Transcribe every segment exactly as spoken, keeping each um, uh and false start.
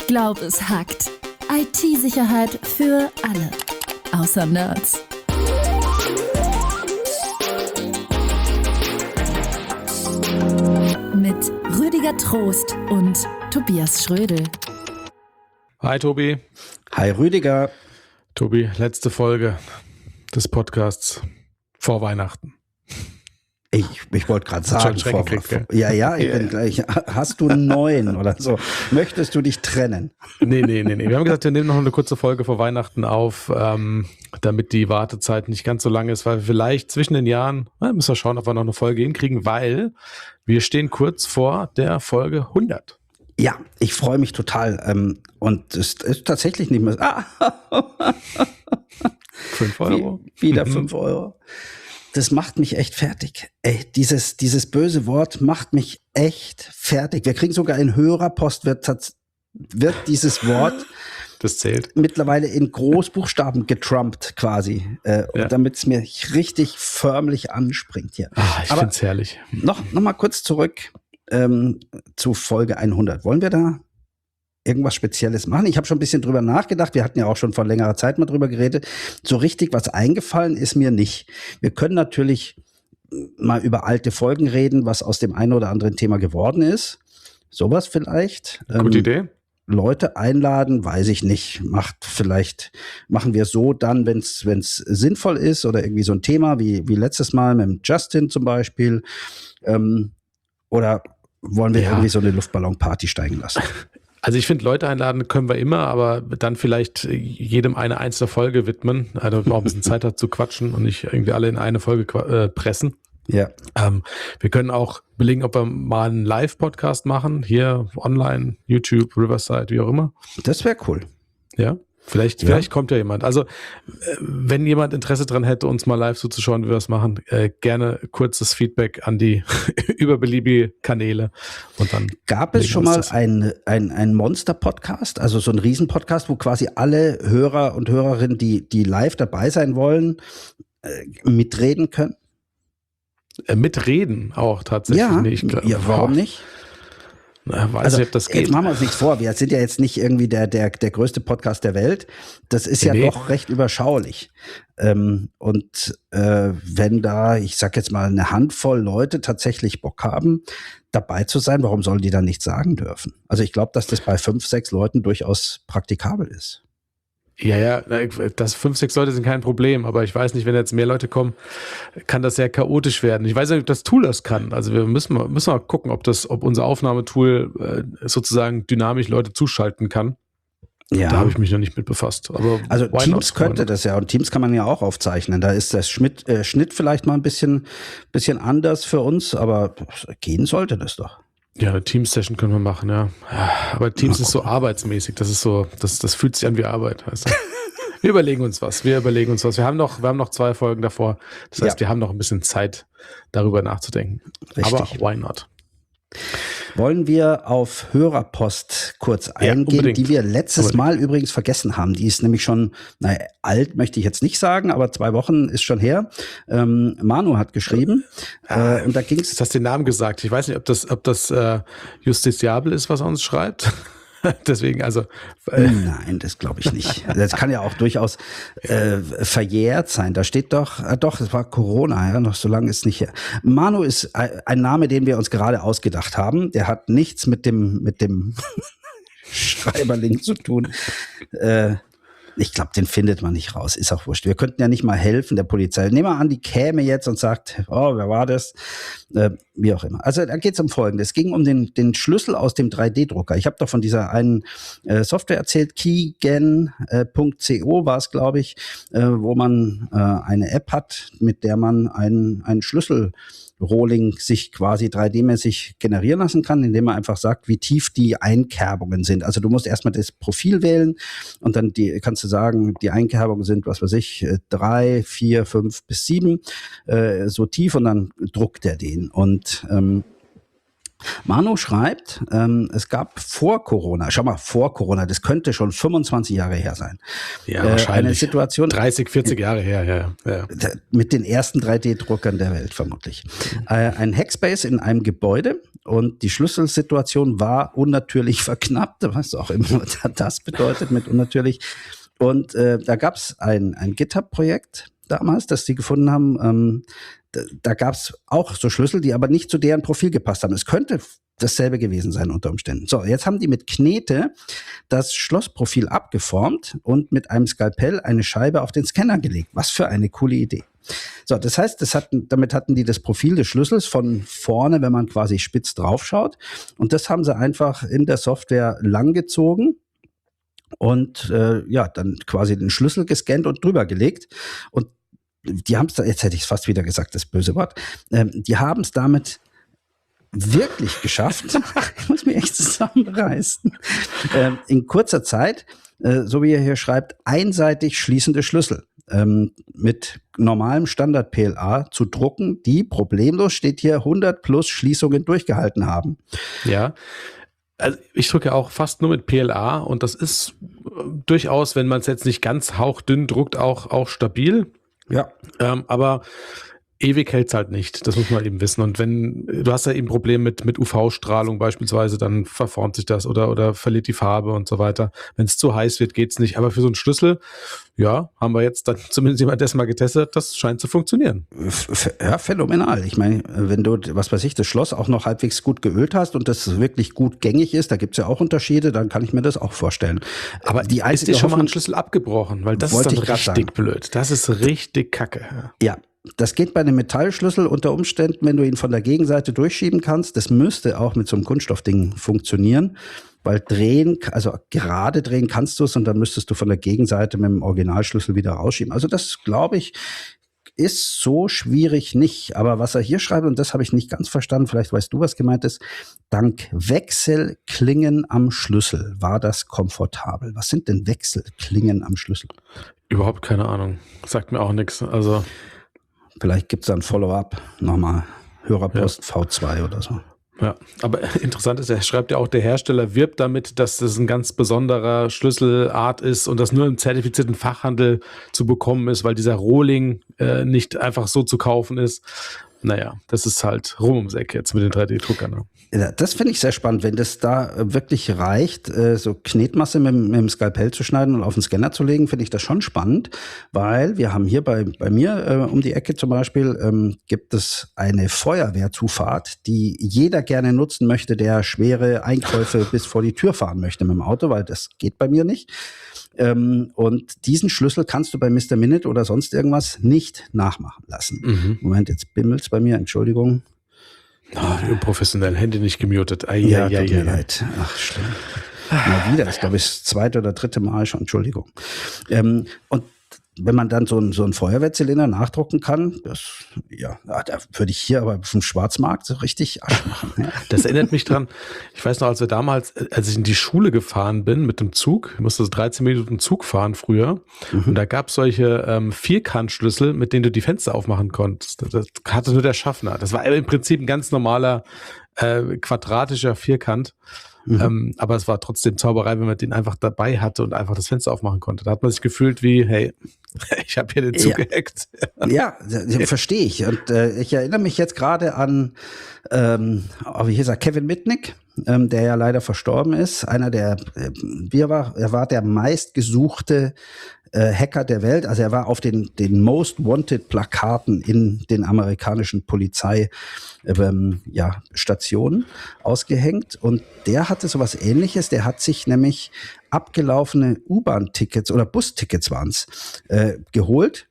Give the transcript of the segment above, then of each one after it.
Ich glaube, es hackt. I T-Sicherheit für alle. Außer Nerds. Mit Rüdiger Trost und Tobias Schrödel. Hi Tobi. Hi Rüdiger. Tobi, letzte Folge des Podcasts vor Weihnachten. Ich, ich wollte gerade sagen, vor, kriegt, vor, ja, ja, ich bin gleich. Hast du einen neuen oder so? Möchtest du dich trennen? Nee, nee, nee, nee. Wir haben gesagt, wir nehmen noch eine kurze Folge vor Weihnachten auf, ähm, damit die Wartezeit nicht ganz so lang ist, weil vielleicht zwischen den Jahren, na, müssen wir schauen, ob wir noch eine Folge hinkriegen, weil wir stehen kurz vor der Folge hundert. Ja, ich freue mich total. Ähm, und es ist tatsächlich nicht mehr. Ah, fünf Euro. Wie, wieder fünf Euro. Das macht mich echt fertig. Ey, dieses, dieses böse Wort macht mich echt fertig. Wir kriegen sogar in Hörerpost, wird, wird dieses Wort das zählt. mittlerweile in Großbuchstaben getrumpt quasi, äh, ja. damit es mir richtig förmlich anspringt hier. Ach, ich finde es herrlich. Noch, noch mal kurz zurück ähm, zu Folge hundert. Wollen wir da irgendwas Spezielles machen? Ich habe schon ein bisschen drüber nachgedacht. Wir hatten ja auch schon vor längerer Zeit mal drüber geredet. So richtig was eingefallen ist mir nicht. Wir können natürlich mal über alte Folgen reden, was aus dem einen oder anderen Thema geworden ist. Sowas vielleicht. Gute ähm, Idee. Leute einladen, weiß ich nicht. Macht vielleicht, machen wir so dann, wenn es wenn es sinnvoll ist oder irgendwie so ein Thema wie, wie letztes Mal mit dem Justin zum Beispiel. Ähm, oder wollen wir ja. irgendwie so eine Luftballonparty steigen lassen? Also ich finde, Leute einladen können wir immer, aber dann vielleicht jedem eine einzelne Folge widmen, also man auch ein bisschen Zeit hat zu quatschen und nicht irgendwie alle in eine Folge äh, pressen. Ja. Ähm, wir können auch belegen, ob wir mal einen Live-Podcast machen, hier online, YouTube, Riverside, wie auch immer. Das wäre cool. Ja, vielleicht, ja. vielleicht kommt ja jemand. Also äh, wenn jemand Interesse dran hätte, uns mal live zuzuschauen, wie wir das machen, äh, gerne kurzes Feedback an die überbeliebige Kanäle. Und dann gab es schon mal ein, ein, ein Monster-Podcast, also so ein Riesen-Podcast, wo quasi alle Hörer und Hörerinnen, die, die live dabei sein wollen, äh, mitreden können? Äh, mitreden auch tatsächlich. Ja, nee, ich glaub, ja warum boah. nicht? Na, weiß also, nicht, ob das geht. Jetzt machen wir uns nichts vor. Wir sind ja jetzt nicht irgendwie der, der, der größte Podcast der Welt. Das ist ja nee. doch recht überschaulich. Ähm, und äh, wenn da, ich sag jetzt mal, eine Handvoll Leute tatsächlich Bock haben, dabei zu sein, warum sollen die dann nichts sagen dürfen? Also ich glaube, dass das bei fünf, sechs Leuten durchaus praktikabel ist. Ja, ja, das fünf, sechs Leute sind kein Problem, aber ich weiß nicht, wenn jetzt mehr Leute kommen, kann das sehr chaotisch werden. Ich weiß nicht, ob das Tool das kann. Also wir müssen mal, müssen mal gucken, ob das, ob unser Aufnahmetool äh, sozusagen dynamisch Leute zuschalten kann. Ja. Da habe ich mich noch nicht mit befasst. Aber also Teams könnte das ja, und Teams kann man ja auch aufzeichnen. Da ist der Schnitt, äh, Schnitt vielleicht mal ein bisschen, bisschen anders für uns, aber gehen sollte das doch. Ja, eine Teams-Session können wir machen, ja. Aber Teams ist so arbeitsmäßig, das ist so, das, das fühlt sich an wie Arbeit, weißt du? Wir überlegen uns was, wir überlegen uns was. Wir haben noch, wir haben noch zwei Folgen davor. Das heißt, ja. wir haben noch ein bisschen Zeit, darüber nachzudenken. Richtig. Aber why not? Wollen wir auf Hörerpost kurz eingehen, ja, die wir letztes unbedingt. Mal übrigens vergessen haben. Die ist nämlich schon, naja, alt möchte ich jetzt nicht sagen, aber zwei Wochen ist schon her. Ähm, Manu hat geschrieben. Ah, äh, und da ging's. Jetzt hast du den Namen gesagt. Ich weiß nicht, ob das, ob das äh, justiziabel ist, was er uns schreibt. Deswegen, also. Äh Nein, das glaube ich nicht. Das kann ja auch durchaus äh, verjährt sein. Da steht doch, äh, doch, es war Corona, ja, noch so lange ist nicht her. Manu ist ein Name, den wir uns gerade ausgedacht haben. Der hat nichts mit dem, mit dem Schreiberling zu tun. Äh, Ich glaube, den findet man nicht raus. Ist auch wurscht. Wir könnten ja nicht mal helfen der Polizei. Nehmen wir an, die käme jetzt und sagt, oh, wer war das? Äh, wie auch immer. Also da geht es um Folgendes. Es ging um den, den Schlüssel aus dem drei D Drucker. Ich habe doch von dieser einen äh, Software erzählt, keygen punkt co war es, glaube ich, äh, wo man äh, eine App hat, mit der man einen, einen Schlüssel Rohling sich quasi drei D-mäßig generieren lassen kann, indem man einfach sagt, wie tief die Einkerbungen sind. Also du musst erstmal das Profil wählen und dann die, kannst du sagen, die Einkerbungen sind, was weiß ich, drei, vier, fünf bis sieben, äh, so tief und dann druckt er den. Und ähm, Manu schreibt, ähm, es gab vor Corona, schau mal, vor Corona, das könnte schon fünfundzwanzig Jahre her sein. Ja, äh, wahrscheinlich. Eine Situation, dreißig, vierzig Jahre her, ja, ja. Mit den ersten drei D-Druckern der Welt vermutlich. Äh, ein Hackspace in einem Gebäude und die Schlüsselsituation war unnatürlich verknappt, was auch immer das bedeutet mit unnatürlich. Und äh, da gab es ein, ein GitHub-Projekt damals, das die gefunden haben. Ähm, da da gab es auch so Schlüssel, die aber nicht zu deren Profil gepasst haben. Es könnte dasselbe gewesen sein unter Umständen. So, jetzt haben die mit Knete das Schlossprofil abgeformt und mit einem Skalpell eine Scheibe auf den Scanner gelegt. Was für eine coole Idee. So, das heißt, das hatten, damit hatten die das Profil des Schlüssels von vorne, wenn man quasi spitz draufschaut. Und das haben sie einfach in der Software langgezogen und äh, ja, dann quasi den Schlüssel gescannt und drüber gelegt. Und die haben es, jetzt hätte ich es fast wieder gesagt, das böse Wort, ähm, die haben es damit wirklich geschafft, ich muss mich echt zusammenreißen, ähm, in kurzer Zeit, äh, so wie er hier schreibt, einseitig schließende Schlüssel ähm, mit normalem Standard-P L A zu drucken, die problemlos, steht hier, hundert plus Schließungen durchgehalten haben. Ja, also ich drücke auch fast nur mit P L A und das ist durchaus, wenn man es jetzt nicht ganz hauchdünn druckt, auch, auch stabil. Ja. Ähm, aber ewig hält es halt nicht, das muss man eben wissen. Und wenn, du hast ja eben ein Problem mit, mit U V-Strahlung beispielsweise, dann verformt sich das oder, oder verliert die Farbe und so weiter. Wenn es zu heiß wird, geht's nicht. Aber für so einen Schlüssel, ja, haben wir jetzt dann zumindest jemand das mal getestet, das scheint zu funktionieren. Ja, phänomenal. Ich meine, wenn du, was weiß ich, das Schloss auch noch halbwegs gut geölt hast und das wirklich gut gängig ist, da gibt's ja auch Unterschiede, dann kann ich mir das auch vorstellen. Aber die ist dir schon mal ein Schlüssel abgebrochen? Weil das ist dann richtig blöd. Das ist richtig kacke. Ja. Das geht bei einem Metallschlüssel unter Umständen, wenn du ihn von der Gegenseite durchschieben kannst. Das müsste auch mit so einem Kunststoffding funktionieren, weil drehen, also gerade drehen kannst du es und dann müsstest du von der Gegenseite mit dem Originalschlüssel wieder rausschieben. Also das, glaube ich, ist so schwierig nicht. Aber was er hier schreibt, und das habe ich nicht ganz verstanden, vielleicht weißt du, was gemeint ist, dank Wechselklingen am Schlüssel war das komfortabel. Was sind denn Wechselklingen am Schlüssel? Überhaupt keine Ahnung. Sagt mir auch nichts. Also vielleicht gibt es da ein Follow-up, nochmal Hörerpost ja. V zwei oder so. Ja, aber interessant ist, er schreibt ja auch, der Hersteller wirbt damit, dass das ein ganz besonderer Schlüsselart ist und das nur im zertifizierten Fachhandel zu bekommen ist, weil dieser Rohling äh, nicht einfach so zu kaufen ist. Naja, das ist halt rum ums Eck jetzt mit den drei D-Druckern. Ne? Ja, das finde ich sehr spannend, wenn das da wirklich reicht, so Knetmasse mit, mit dem Skalpell zu schneiden und auf den Scanner zu legen, finde ich das schon spannend, weil wir haben hier bei, bei mir äh, um die Ecke zum Beispiel, ähm, gibt es eine Feuerwehrzufahrt, die jeder gerne nutzen möchte, der schwere Einkäufe bis vor die Tür fahren möchte mit dem Auto, weil das geht bei mir nicht. Ähm, und diesen Schlüssel kannst du bei Mister Minute oder sonst irgendwas nicht nachmachen lassen. Mhm. Moment, jetzt bimmelt's bei mir, Entschuldigung. Oh, unprofessionell, Hände nicht gemutet. Ai, ja, ai, tut ai, mir ai. leid. Ach, schlimm. Mal wieder, das glaube ich das zweite oder dritte Mal schon, Entschuldigung. Ähm, und wenn man dann so einen, so einen Feuerwehrzylinder nachdrucken kann, das, ja, da würde ich hier aber vom Schwarzmarkt so richtig Asch machen. Ja. Das erinnert mich dran, ich weiß noch, als wir damals, als ich in die Schule gefahren bin mit dem Zug, ich musste so dreizehn Minuten Zug fahren früher, mhm. und da gab es solche ähm, Vierkantschlüssel, mit denen du die Fenster aufmachen konntest. Das, das hatte nur der Schaffner. Das war im Prinzip ein ganz normaler äh, quadratischer Vierkant. Mhm. Ähm, aber es war trotzdem Zauberei, wenn man den einfach dabei hatte und einfach das Fenster aufmachen konnte. Da hat man sich gefühlt wie, hey, ich habe hier den Zug ja. gehackt. Ja, ja, verstehe ich. Und äh, ich erinnere mich jetzt gerade an, ähm, wie hieß er, Kevin Mitnick, ähm, der ja leider verstorben ist. Einer der, äh, wie er war, er war der meistgesuchte äh, Hacker der Welt. Also er war auf den, den Most Wanted Plakaten in den amerikanischen Polizei ähm, ja, Stationen ausgehängt. Und der hatte sowas Ähnliches. Der hat sich nämlich abgelaufene U-Bahn-Tickets oder Bustickets waren es, äh, geholt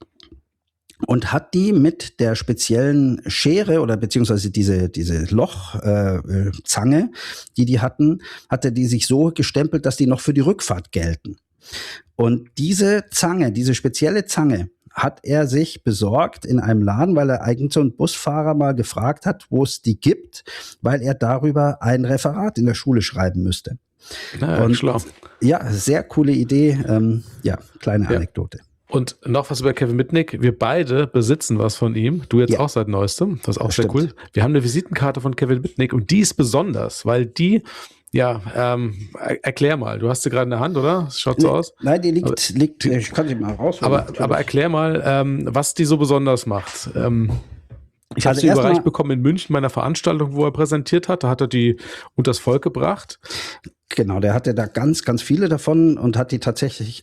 und hat die mit der speziellen Schere oder beziehungsweise diese, diese Lochzange, äh, Zange, die die hatten, hatte die sich so gestempelt, dass die noch für die Rückfahrt gelten. Und diese Zange, diese spezielle Zange, hat er sich besorgt in einem Laden, weil er eigentlich so einen Busfahrer mal gefragt hat, wo es die gibt, weil er darüber ein Referat in der Schule schreiben müsste. Na, und schlau. Ja, sehr coole Idee. Ähm, ja, kleine ja. Anekdote. Und noch was über Kevin Mitnick. Wir beide besitzen was von ihm. Du jetzt Ja. auch seit Neuestem. Das ist auch Das sehr stimmt. cool. Wir haben eine Visitenkarte von Kevin Mitnick und die ist besonders, weil die, ja, ähm, er- erklär mal. Du hast sie gerade in der Hand, oder? Das schaut so aus. Nein, die liegt, liegt ich kann sie mal rausholen. Aber, natürlich. aber erklär mal, ähm, was die so besonders macht. Ähm, ich habe Also sie erst überreicht mal- bekommen in München bei einer Veranstaltung, wo er präsentiert hat. Da hat er die unters Volk gebracht. Genau, der hatte da ganz, ganz viele davon und hat die tatsächlich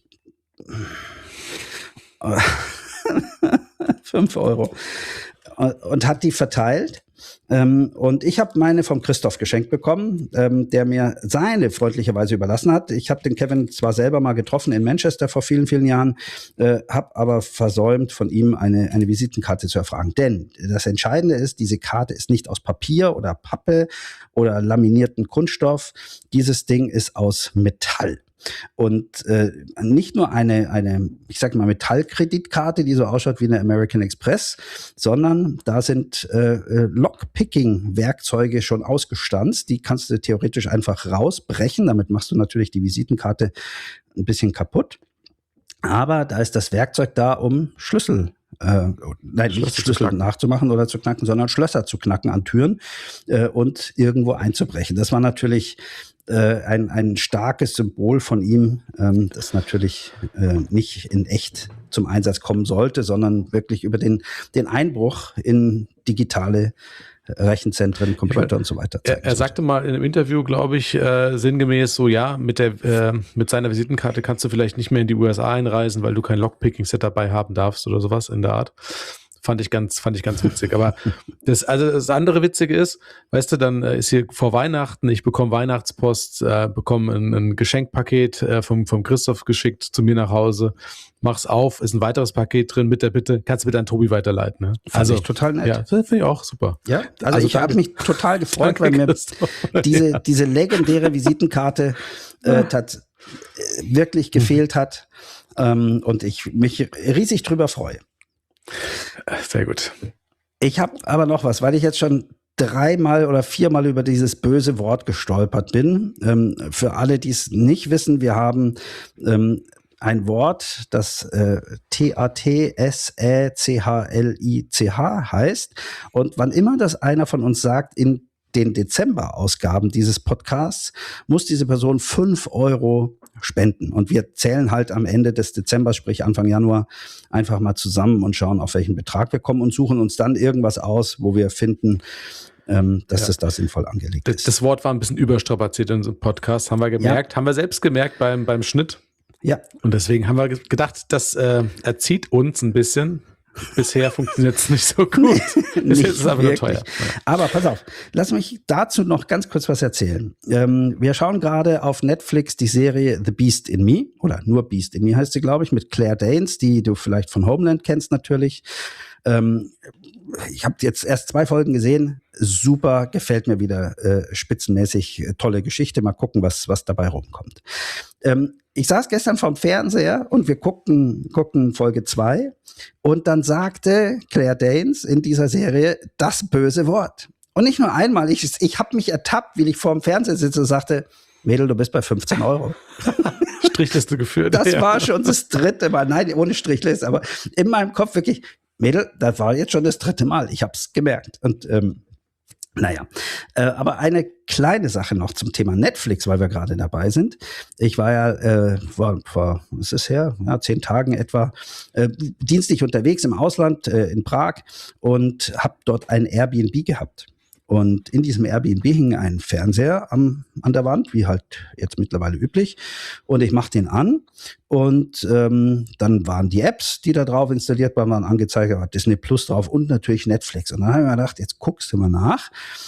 fünf Euro und hat die verteilt. Ähm, und ich habe meine vom Christoph geschenkt bekommen, ähm, der mir seine freundlicherweise überlassen hat. Ich habe den Kevin zwar selber mal getroffen in Manchester vor vielen, vielen Jahren, äh, habe aber versäumt, von ihm eine, eine Visitenkarte zu erfragen. Denn das Entscheidende ist, diese Karte ist nicht aus Papier oder Pappe oder laminierten Kunststoff. Dieses Ding ist aus Metall. Und äh, nicht nur eine, eine, ich sag mal, Metallkreditkarte, die so ausschaut wie eine American Express, sondern da sind äh, äh, Lockpicking-Werkzeuge schon ausgestanzt. Die kannst du theoretisch einfach rausbrechen. Damit machst du natürlich die Visitenkarte ein bisschen kaputt. Aber da ist das Werkzeug da, um Schlüssel Äh, nein, Schlösser nicht zu Schlüssel knacken. nachzumachen oder zu knacken, sondern Schlösser zu knacken an Türen äh, und irgendwo einzubrechen. Das war natürlich äh, ein, ein starkes Symbol von ihm, ähm, das natürlich äh, nicht in echt zum Einsatz kommen sollte, sondern wirklich über den, den Einbruch in digitale Rechenzentren, Computer und so weiter. Er, er sagte mal in einem Interview, glaube ich, äh, sinngemäß so, ja, mit der äh, mit seiner Visitenkarte kannst du vielleicht nicht mehr in die U S A einreisen, weil du kein Lockpicking-Set dabei haben darfst oder sowas in der Art. Fand ich ganz, fand ich ganz witzig. Aber das, also das andere Witzige ist, weißt du, dann äh, ist hier vor Weihnachten, ich bekomme Weihnachtspost, äh, bekomme ein, ein Geschenkpaket äh, vom, vom Christoph geschickt zu mir nach Hause, mach's auf, ist ein weiteres Paket drin mit der Bitte, kannst du bitte an Tobi weiterleiten. Ne? Fand ich total nett. Ja, das finde ich auch super. Ja, also, Also ich habe danke. mich total gefreut, Danke, weil mir Christoph. diese, Ja. diese legendäre Visitenkarte äh, tat, äh, wirklich gefehlt hat ähm, und ich mich riesig drüber freue. Sehr gut. Ich habe aber noch was, weil ich jetzt schon dreimal oder viermal über dieses böse Wort gestolpert bin. Ähm, für alle, die es nicht wissen, wir haben ähm, ein Wort, das äh, T A T S Ä C H L I C H heißt. Und wann immer das einer von uns sagt, in den Dezember-Ausgaben dieses Podcasts muss diese Person fünf Euro spenden. Und wir zählen halt am Ende des Dezembers, sprich Anfang Januar, einfach mal zusammen und schauen, auf welchen Betrag wir kommen und suchen uns dann irgendwas aus, wo wir finden, ähm, dass Ja. das da sinnvoll angelegt Das, ist. das Wort war ein bisschen überstrapaziert in unserem Podcast, haben wir gemerkt, haben wir selbst gemerkt beim, beim Schnitt. Ja, Und deswegen haben wir ge- gedacht, das äh, erzieht uns ein bisschen. Bisher funktioniert es nicht so gut. Bis nicht jetzt ist es aber nur wirklich. teuer. Aber pass auf, lass mich dazu noch ganz kurz was erzählen. Ähm, wir schauen gerade auf Netflix die Serie The Beast in Me, oder nur Beast in Me heißt sie, glaube ich, mit Claire Danes, die du vielleicht von Homeland kennst natürlich. Ähm, ich habe jetzt erst zwei Folgen gesehen. Super, gefällt mir wieder äh, spitzenmäßig, äh, tolle Geschichte. Mal gucken, was, was dabei rumkommt. Ähm, ich saß gestern vorm Fernseher und wir guckten, guckten Folge zwei und dann sagte Claire Danes in dieser Serie das böse Wort. Und nicht nur einmal, ich, ich habe mich ertappt, wie ich vorm Fernseher sitze und sagte, Mädel, du bist bei fünfzehn Euro. Strichliste geführt. Das ja. war schon das dritte Mal, nein, ohne Strichliste, aber in meinem Kopf wirklich, Mädel, das war jetzt schon das dritte Mal, ich habe es gemerkt. Und ähm, naja, äh, aber eine kleine Sache noch zum Thema Netflix, weil wir gerade dabei sind. Ich war ja äh, vor, vor was ist her, ja, zehn Tagen etwa, äh, dienstlich unterwegs im Ausland, äh, in Prag und habe dort ein Airbnb gehabt. Und in diesem Airbnb hing ein Fernseher am, an der Wand, wie halt jetzt mittlerweile üblich. Und ich mache den an und ähm, dann waren die Apps, die da drauf installiert waren, waren angezeigt, da war Disney Plus drauf und natürlich Netflix. Und dann habe ich mir gedacht, jetzt guckst du mal nach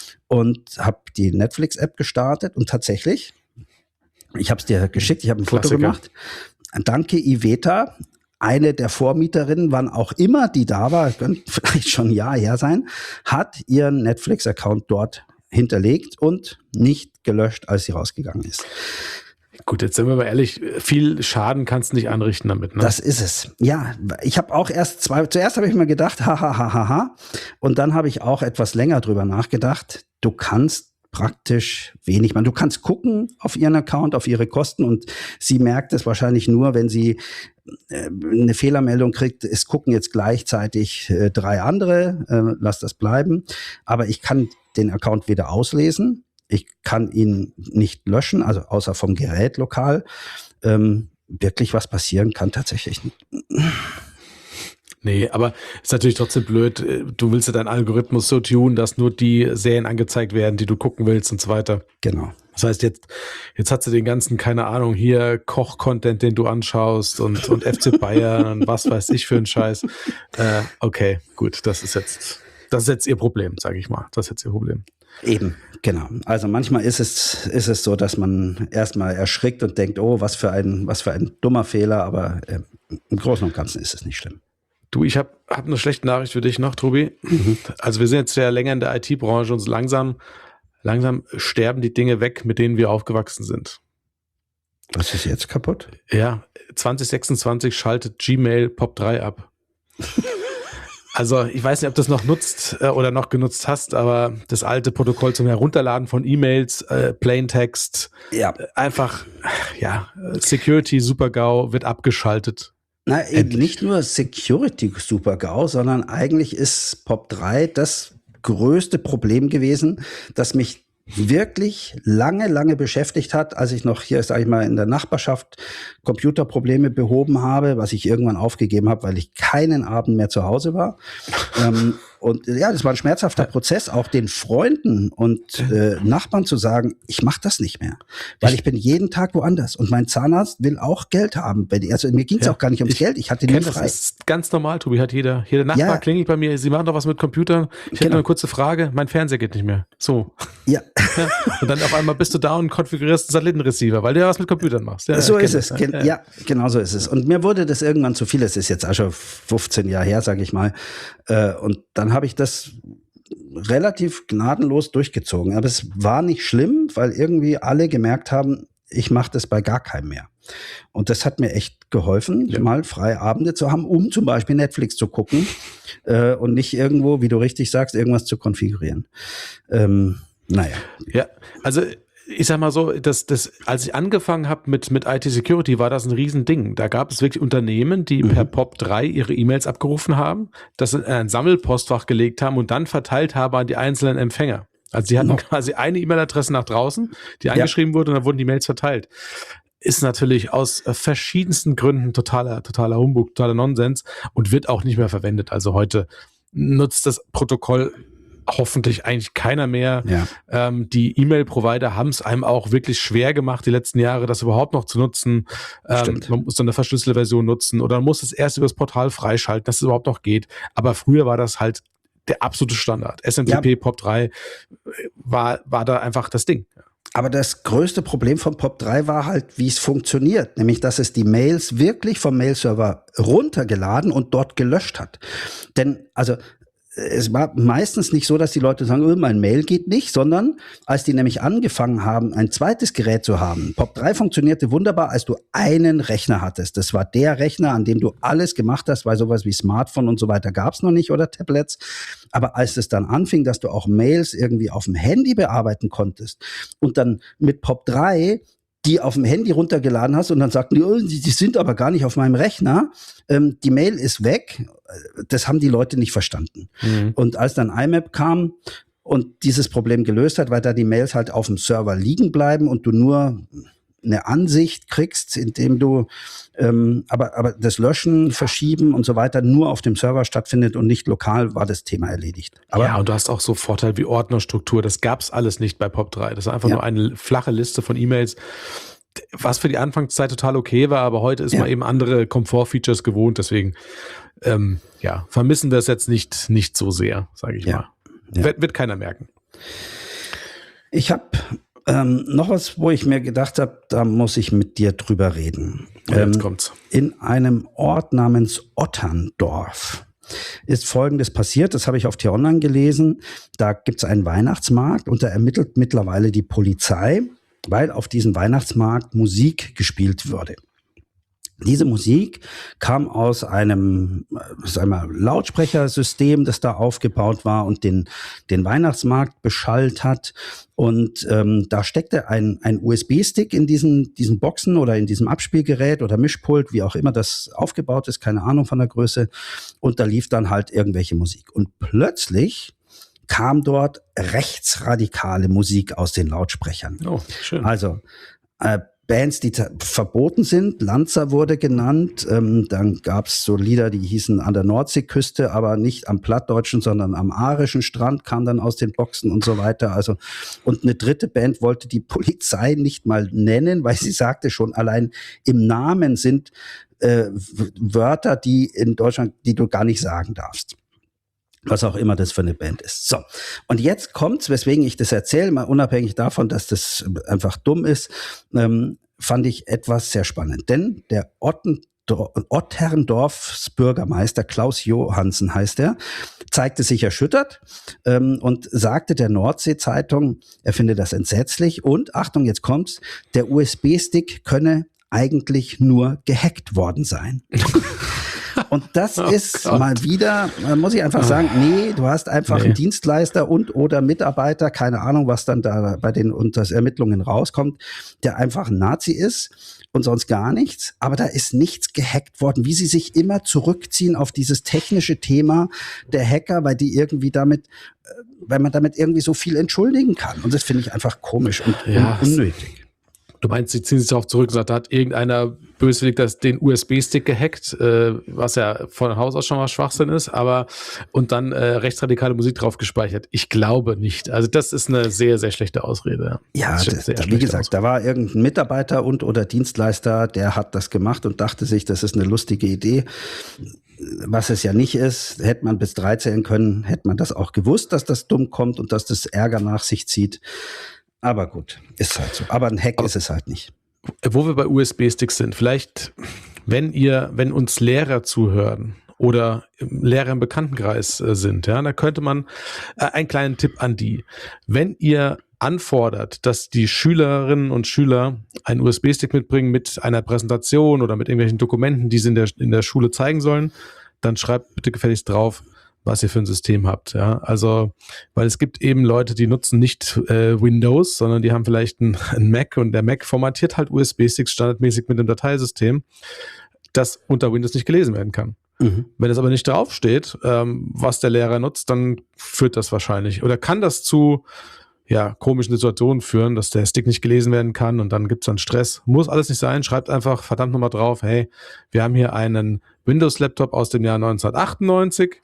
und habe die Netflix-App gestartet und tatsächlich, ich habe es dir geschickt, ich habe ein Foto Klassiker. gemacht. Danke Iveta. Eine der Vormieterinnen, wann auch immer die da war, könnte vielleicht schon ein Jahr her sein, hat ihren Netflix-Account dort hinterlegt und nicht gelöscht, als sie rausgegangen ist. Gut, jetzt sind wir mal ehrlich, viel Schaden kannst du nicht anrichten damit. Ne? Das ist es. Ja, ich habe auch erst zwei, zuerst habe ich mir gedacht, ha, ha, ha, ha, ha. Und dann habe ich auch etwas länger drüber nachgedacht. Du kannst praktisch wenig. Man, du kannst gucken auf ihren Account, auf ihre Kosten und sie merkt es wahrscheinlich nur, wenn sie äh, eine Fehlermeldung kriegt, es gucken jetzt gleichzeitig äh, drei andere, äh, lass das bleiben. Aber ich kann den Account wieder auslesen. Ich kann ihn nicht löschen, also außer vom Gerät lokal. Ähm, wirklich was passieren kann tatsächlich nicht. Nee, aber ist natürlich trotzdem blöd. Du willst ja deinen Algorithmus so tunen, dass nur die Serien angezeigt werden, die du gucken willst und so weiter. Genau. Das heißt, jetzt, jetzt hast du den ganzen, keine Ahnung, hier Koch-Content, den du anschaust und, und F C Bayern und was weiß ich für einen Scheiß. Äh, okay, gut, das ist jetzt, das ist jetzt ihr Problem, sage ich mal. Das ist jetzt ihr Problem. Eben, genau. Also manchmal ist es, ist es so, dass man erstmal erschrickt und denkt, oh, was für ein, was für ein dummer Fehler, aber äh, im Großen und Ganzen ist es nicht schlimm. Du, ich habe hab eine schlechte Nachricht für dich noch, Tobi. Mhm. Also wir sind jetzt ja länger in der I T-Branche und so langsam, langsam sterben die Dinge weg, mit denen wir aufgewachsen sind. Was ist jetzt kaputt? Ja, zwanzig sechsundzwanzig schaltet Gmail Pop drei ab. Also ich weiß nicht, ob du das noch nutzt äh, oder noch genutzt hast, aber das alte Protokoll zum Herunterladen von E-Mails, äh, Plaintext, ja. äh, einfach, ja, Security Super-GAU wird abgeschaltet. Na, eben nicht nur Security Super-GAU, sondern eigentlich ist Pop drei das größte Problem gewesen, das mich wirklich lange, lange beschäftigt hat, als ich noch hier, sage ich mal, in der Nachbarschaft Computerprobleme behoben habe, was ich irgendwann aufgegeben habe, weil ich keinen Abend mehr zu Hause war. ähm, und ja, das war ein schmerzhafter Prozess, auch den Freunden und äh, Nachbarn zu sagen, ich mache das nicht mehr, weil ich, ich bin jeden Tag woanders und mein Zahnarzt will auch Geld haben. Also mir ging es ja, auch gar nicht ums ich Geld, ich hatte nie frei. Das ist ganz normal, Tobi, hat jeder. Jeder Nachbar ja. klingelt bei mir, sie machen doch was mit Computern. Ich genau. hätte eine kurze Frage, mein Fernseher geht nicht mehr. So. Ja. ja. Und dann auf einmal bist du da und konfigurierst einen Satellitenreceiver, weil du ja was mit Computern machst. Ja, so ist es, ja. ja. ja, genau so ist es. Und mir wurde das irgendwann zu viel, es ist jetzt auch schon fünfzehn Jahre her, sage ich mal. Und dann habe ich das relativ gnadenlos durchgezogen. Aber es war nicht schlimm, weil irgendwie alle gemerkt haben, ich mache das bei gar keinem mehr. Und das hat mir echt geholfen, ja. mal freie Abende zu haben, um zum Beispiel Netflix zu gucken äh, und nicht irgendwo, wie du richtig sagst, irgendwas zu konfigurieren. Ähm, naja. Ja, also ich sag mal so, das, das, als ich angefangen habe mit, mit I T-Security, war das ein Riesending. Da gab es wirklich Unternehmen, die mhm. per Pop drei ihre E-Mails abgerufen haben, das in ein Sammelpostfach gelegt haben und dann verteilt haben an die einzelnen Empfänger. Also sie hatten no. quasi eine E-Mail-Adresse nach draußen, die eingeschrieben ja. wurde und dann wurden die Mails verteilt. Ist natürlich aus verschiedensten Gründen totaler, totaler Humbug, totaler Nonsens und wird auch nicht mehr verwendet. Also heute nutzt das Protokoll hoffentlich eigentlich keiner mehr. Ja. Ähm, die E-Mail-Provider haben es einem auch wirklich schwer gemacht, die letzten Jahre, das überhaupt noch zu nutzen. Ähm, man muss dann eine verschlüsselte Version nutzen oder man muss es erst über das Portal freischalten, dass es überhaupt noch geht. Aber früher war das halt der absolute Standard. S M T P, ja. Pop drei war, war da einfach das Ding. Aber das größte Problem von Pop drei war halt, wie es funktioniert. Nämlich, dass es die Mails wirklich vom Mail-Server runtergeladen und dort gelöscht hat. Denn, also, es war meistens nicht so, dass die Leute sagen, oh, mein Mail geht nicht, sondern als die nämlich angefangen haben, ein zweites Gerät zu haben. Pop drei funktionierte wunderbar, als du einen Rechner hattest. Das war der Rechner, an dem du alles gemacht hast, weil sowas wie Smartphone und so weiter gab es noch nicht oder Tablets. Aber als es dann anfing, dass du auch Mails irgendwie auf dem Handy bearbeiten konntest und dann mit Pop drei die auf dem Handy runtergeladen hast und dann sagten die, oh, die, die sind aber gar nicht auf meinem Rechner, ähm, die Mail ist weg, das haben die Leute nicht verstanden. Mhm. Und als dann I M A P kam und dieses Problem gelöst hat, weil da die Mails halt auf dem Server liegen bleiben und du nur eine Ansicht kriegst, indem du ähm, aber, aber das Löschen, Verschieben und so weiter nur auf dem Server stattfindet und nicht lokal, war das Thema erledigt. Aber ja, und du hast auch so Vorteile wie Ordnerstruktur, das gab's alles nicht bei Pop drei. Das war einfach ja. nur eine flache Liste von E-Mails, was für die Anfangszeit total okay war, aber heute ist ja. man eben andere Komfortfeatures gewohnt, deswegen ähm, ja, vermissen wir es jetzt nicht, nicht so sehr, sage ich ja. mal. Ja. Wird, wird keiner merken. Ich habe Ähm, noch was, wo ich mir gedacht habe, da muss ich mit dir drüber reden. Ja, jetzt ähm, kommt's. In einem Ort namens Otterndorf ist Folgendes passiert, das habe ich auf T-Online gelesen. Da gibt's einen Weihnachtsmarkt und da ermittelt mittlerweile die Polizei, weil auf diesem Weihnachtsmarkt Musik gespielt würde. Diese Musik kam aus einem, sagen wir, Lautsprechersystem, das da aufgebaut war und den, den Weihnachtsmarkt beschallt hat. Und ähm, da steckte ein, ein U S B-Stick in diesen, diesen Boxen oder in diesem Abspielgerät oder Mischpult, wie auch immer das aufgebaut ist, keine Ahnung von der Größe. Und da lief dann halt irgendwelche Musik. Und plötzlich kam dort rechtsradikale Musik aus den Lautsprechern. Oh, schön. Also, äh, Bands, die t- verboten sind. Lanza wurde genannt. Ähm, dann gab's so Lieder, die hießen an der Nordseeküste, aber nicht am plattdeutschen, sondern am arischen Strand, kam dann aus den Boxen und so weiter. Also, und eine dritte Band wollte die Polizei nicht mal nennen, weil sie sagte schon, allein im Namen sind äh, Wörter, die in Deutschland, die du gar nicht sagen darfst. Was auch immer das für eine Band ist. So, und jetzt kommt's, weswegen ich das erzähle, mal unabhängig davon, dass das einfach dumm ist, ähm, fand ich etwas sehr spannend. Denn der Otten, Otterndorfs Bürgermeister, Klaus Johansen heißt er, zeigte sich erschüttert ähm, und sagte der Nordsee-Zeitung, er finde das entsetzlich und, Achtung, jetzt kommt's, der U S B-Stick könne eigentlich nur gehackt worden sein. Und das Oh ist Gott. mal wieder, muss ich einfach sagen, nee, du hast einfach Nee. einen Dienstleister und oder Mitarbeiter, keine Ahnung, was dann da bei den unter Ermittlungen rauskommt, der einfach ein Nazi ist und sonst gar nichts. Aber da ist nichts gehackt worden, wie sie sich immer zurückziehen auf dieses technische Thema der Hacker, weil die irgendwie damit, äh, weil man damit irgendwie so viel entschuldigen kann. Und das finde ich einfach komisch und Ja, un- unnötig. Du meinst, sie ziehen sich darauf zurück und sagt, da hat irgendeiner böswillig das, den U S B-Stick gehackt, äh, was ja von Haus aus schon mal Schwachsinn ist, aber und dann äh, rechtsradikale Musik drauf gespeichert. Ich glaube nicht. Also das ist eine sehr, sehr schlechte Ausrede. Ja, Das ist eine das, sehr da, wie schlechte gesagt, Ausrede. da war irgendein Mitarbeiter und oder Dienstleister, der hat das gemacht und dachte sich, das ist eine lustige Idee. Was es ja nicht ist, hätte man bis drei zählen können, hätte man das auch gewusst, dass das dumm kommt und dass das Ärger nach sich zieht. Aber gut, ist halt so. Aber ein Hack Aber- ist es halt nicht. Wo wir bei U S B-Sticks sind, vielleicht, wenn ihr, wenn uns Lehrer zuhören oder Lehrer im Bekanntenkreis äh, sind, ja, da könnte man äh, einen kleinen Tipp an die. Wenn ihr anfordert, dass die Schülerinnen und Schüler einen U S B-Stick mitbringen mit einer Präsentation oder mit irgendwelchen Dokumenten, die sie in der, in der Schule zeigen sollen, dann schreibt bitte gefälligst drauf, was ihr für ein System habt, ja, also, weil es gibt eben Leute, die nutzen nicht äh, Windows, sondern die haben vielleicht einen Mac und der Mac formatiert halt U S B-Sticks standardmäßig mit einem Dateisystem, das unter Windows nicht gelesen werden kann. Mhm. Wenn es aber nicht draufsteht, ähm, was der Lehrer nutzt, dann führt das wahrscheinlich oder kann das zu ja, komischen Situationen führen, dass der Stick nicht gelesen werden kann und dann gibt's dann Stress. Muss alles nicht sein, schreibt einfach verdammt nochmal drauf, hey, wir haben hier einen Windows-Laptop aus dem Jahr neunzehnhundertachtundneunzig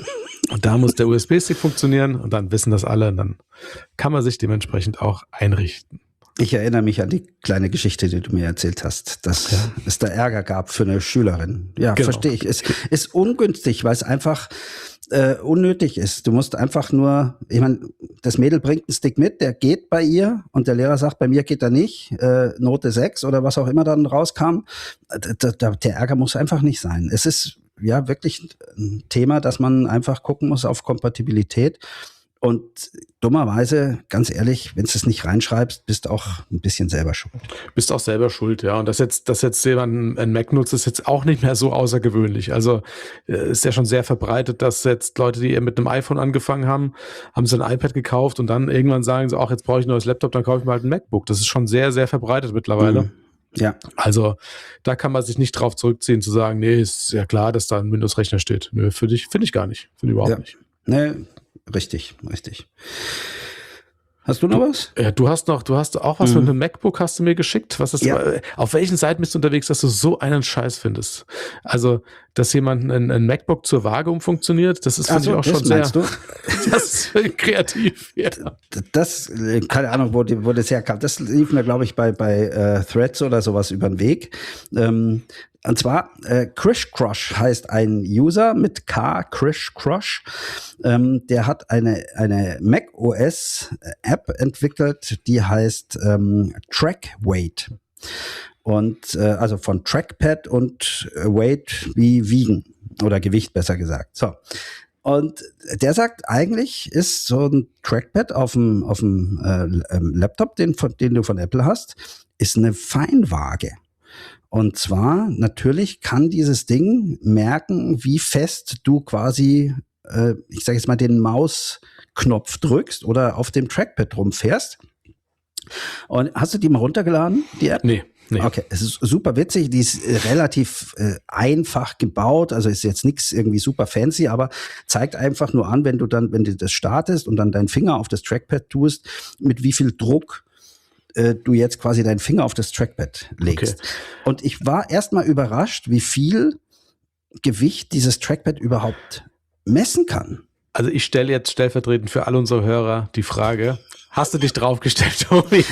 und da muss der U S B-Stick funktionieren und dann wissen das alle und dann kann man sich dementsprechend auch einrichten. Ich erinnere mich an die kleine Geschichte, die du mir erzählt hast, dass Ja. es da Ärger gab für eine Schülerin. Ja, Genau. verstehe ich. Es ist ungünstig, weil es einfach äh, unnötig ist. Du musst einfach nur, ich meine, das Mädel bringt einen Stick mit, der geht bei ihr und der Lehrer sagt, bei mir geht er nicht, äh, Note sechs oder was auch immer dann rauskam. Da, da, der Ärger muss einfach nicht sein. Es ist ja wirklich ein Thema, dass man einfach gucken muss auf Kompatibilität. Und dummerweise, ganz ehrlich, wenn du es nicht reinschreibst, bist du auch ein bisschen selber schuld. Bist auch selber schuld, ja. Und dass jetzt, dass jetzt jemand ein Mac nutzt, ist jetzt auch nicht mehr so außergewöhnlich. Also äh, ist ja schon sehr verbreitet, dass jetzt Leute, die mit einem iPhone angefangen haben, haben sich ein iPad gekauft und dann irgendwann sagen sie, ach, jetzt brauche ich ein neues Laptop, dann kaufe ich mir halt ein MacBook. Das ist schon sehr, sehr verbreitet mittlerweile. Mhm. Ja, Also da kann man sich nicht drauf zurückziehen, zu sagen, nee, ist ja klar, dass da ein Windows-Rechner steht. Nö, finde ich, finde ich gar nicht. Finde ich überhaupt Ja. nicht. ne, richtig, richtig. Hast du noch was? Ja, du hast noch, du hast auch was Mhm. mit einem MacBook, hast du mir geschickt. Was ist, Ja. äh, auf welchen Seiten bist du unterwegs, dass du so einen Scheiß findest? Also, dass jemand ein, ein MacBook zur Waage umfunktioniert, das ist Ach finde ich so, auch schon das sehr, meinst du? das ist kreativ. Ja. Das, äh, keine Ahnung, wo, die, wo das herkam. Das lief mir, glaube ich, bei, bei äh, Threads oder sowas über den Weg. Ähm, und zwar, äh, Krish Crush heißt ein User mit K, Krish Crush. Ähm, der hat eine, eine macOS-App entwickelt, die heißt ähm, Trackweight. Und äh, also von Trackpad und äh, Weight wie Wiegen oder Gewicht besser gesagt. So. Und der sagt, eigentlich ist so ein Trackpad auf dem, auf dem äh, Laptop, den, von, den du von Apple hast, ist eine Feinwaage. Und zwar, natürlich kann dieses Ding merken, wie fest du quasi, äh, ich sage jetzt mal, den Mausknopf drückst oder auf dem Trackpad rumfährst. Und hast du die mal runtergeladen, die App? Nee. Nee. Okay, es ist super witzig, die ist äh, relativ äh, einfach gebaut, also ist jetzt nichts irgendwie super fancy, aber zeigt einfach nur an, wenn du dann, wenn du das startest und dann deinen Finger auf das Trackpad tust, mit wie viel Druck äh, du jetzt quasi deinen Finger auf das Trackpad legst. Okay. Und ich war erstmal überrascht, wie viel Gewicht dieses Trackpad überhaupt messen kann. Also ich stelle jetzt stellvertretend für all unsere Hörer die Frage, hast du dich draufgestellt, Tobi?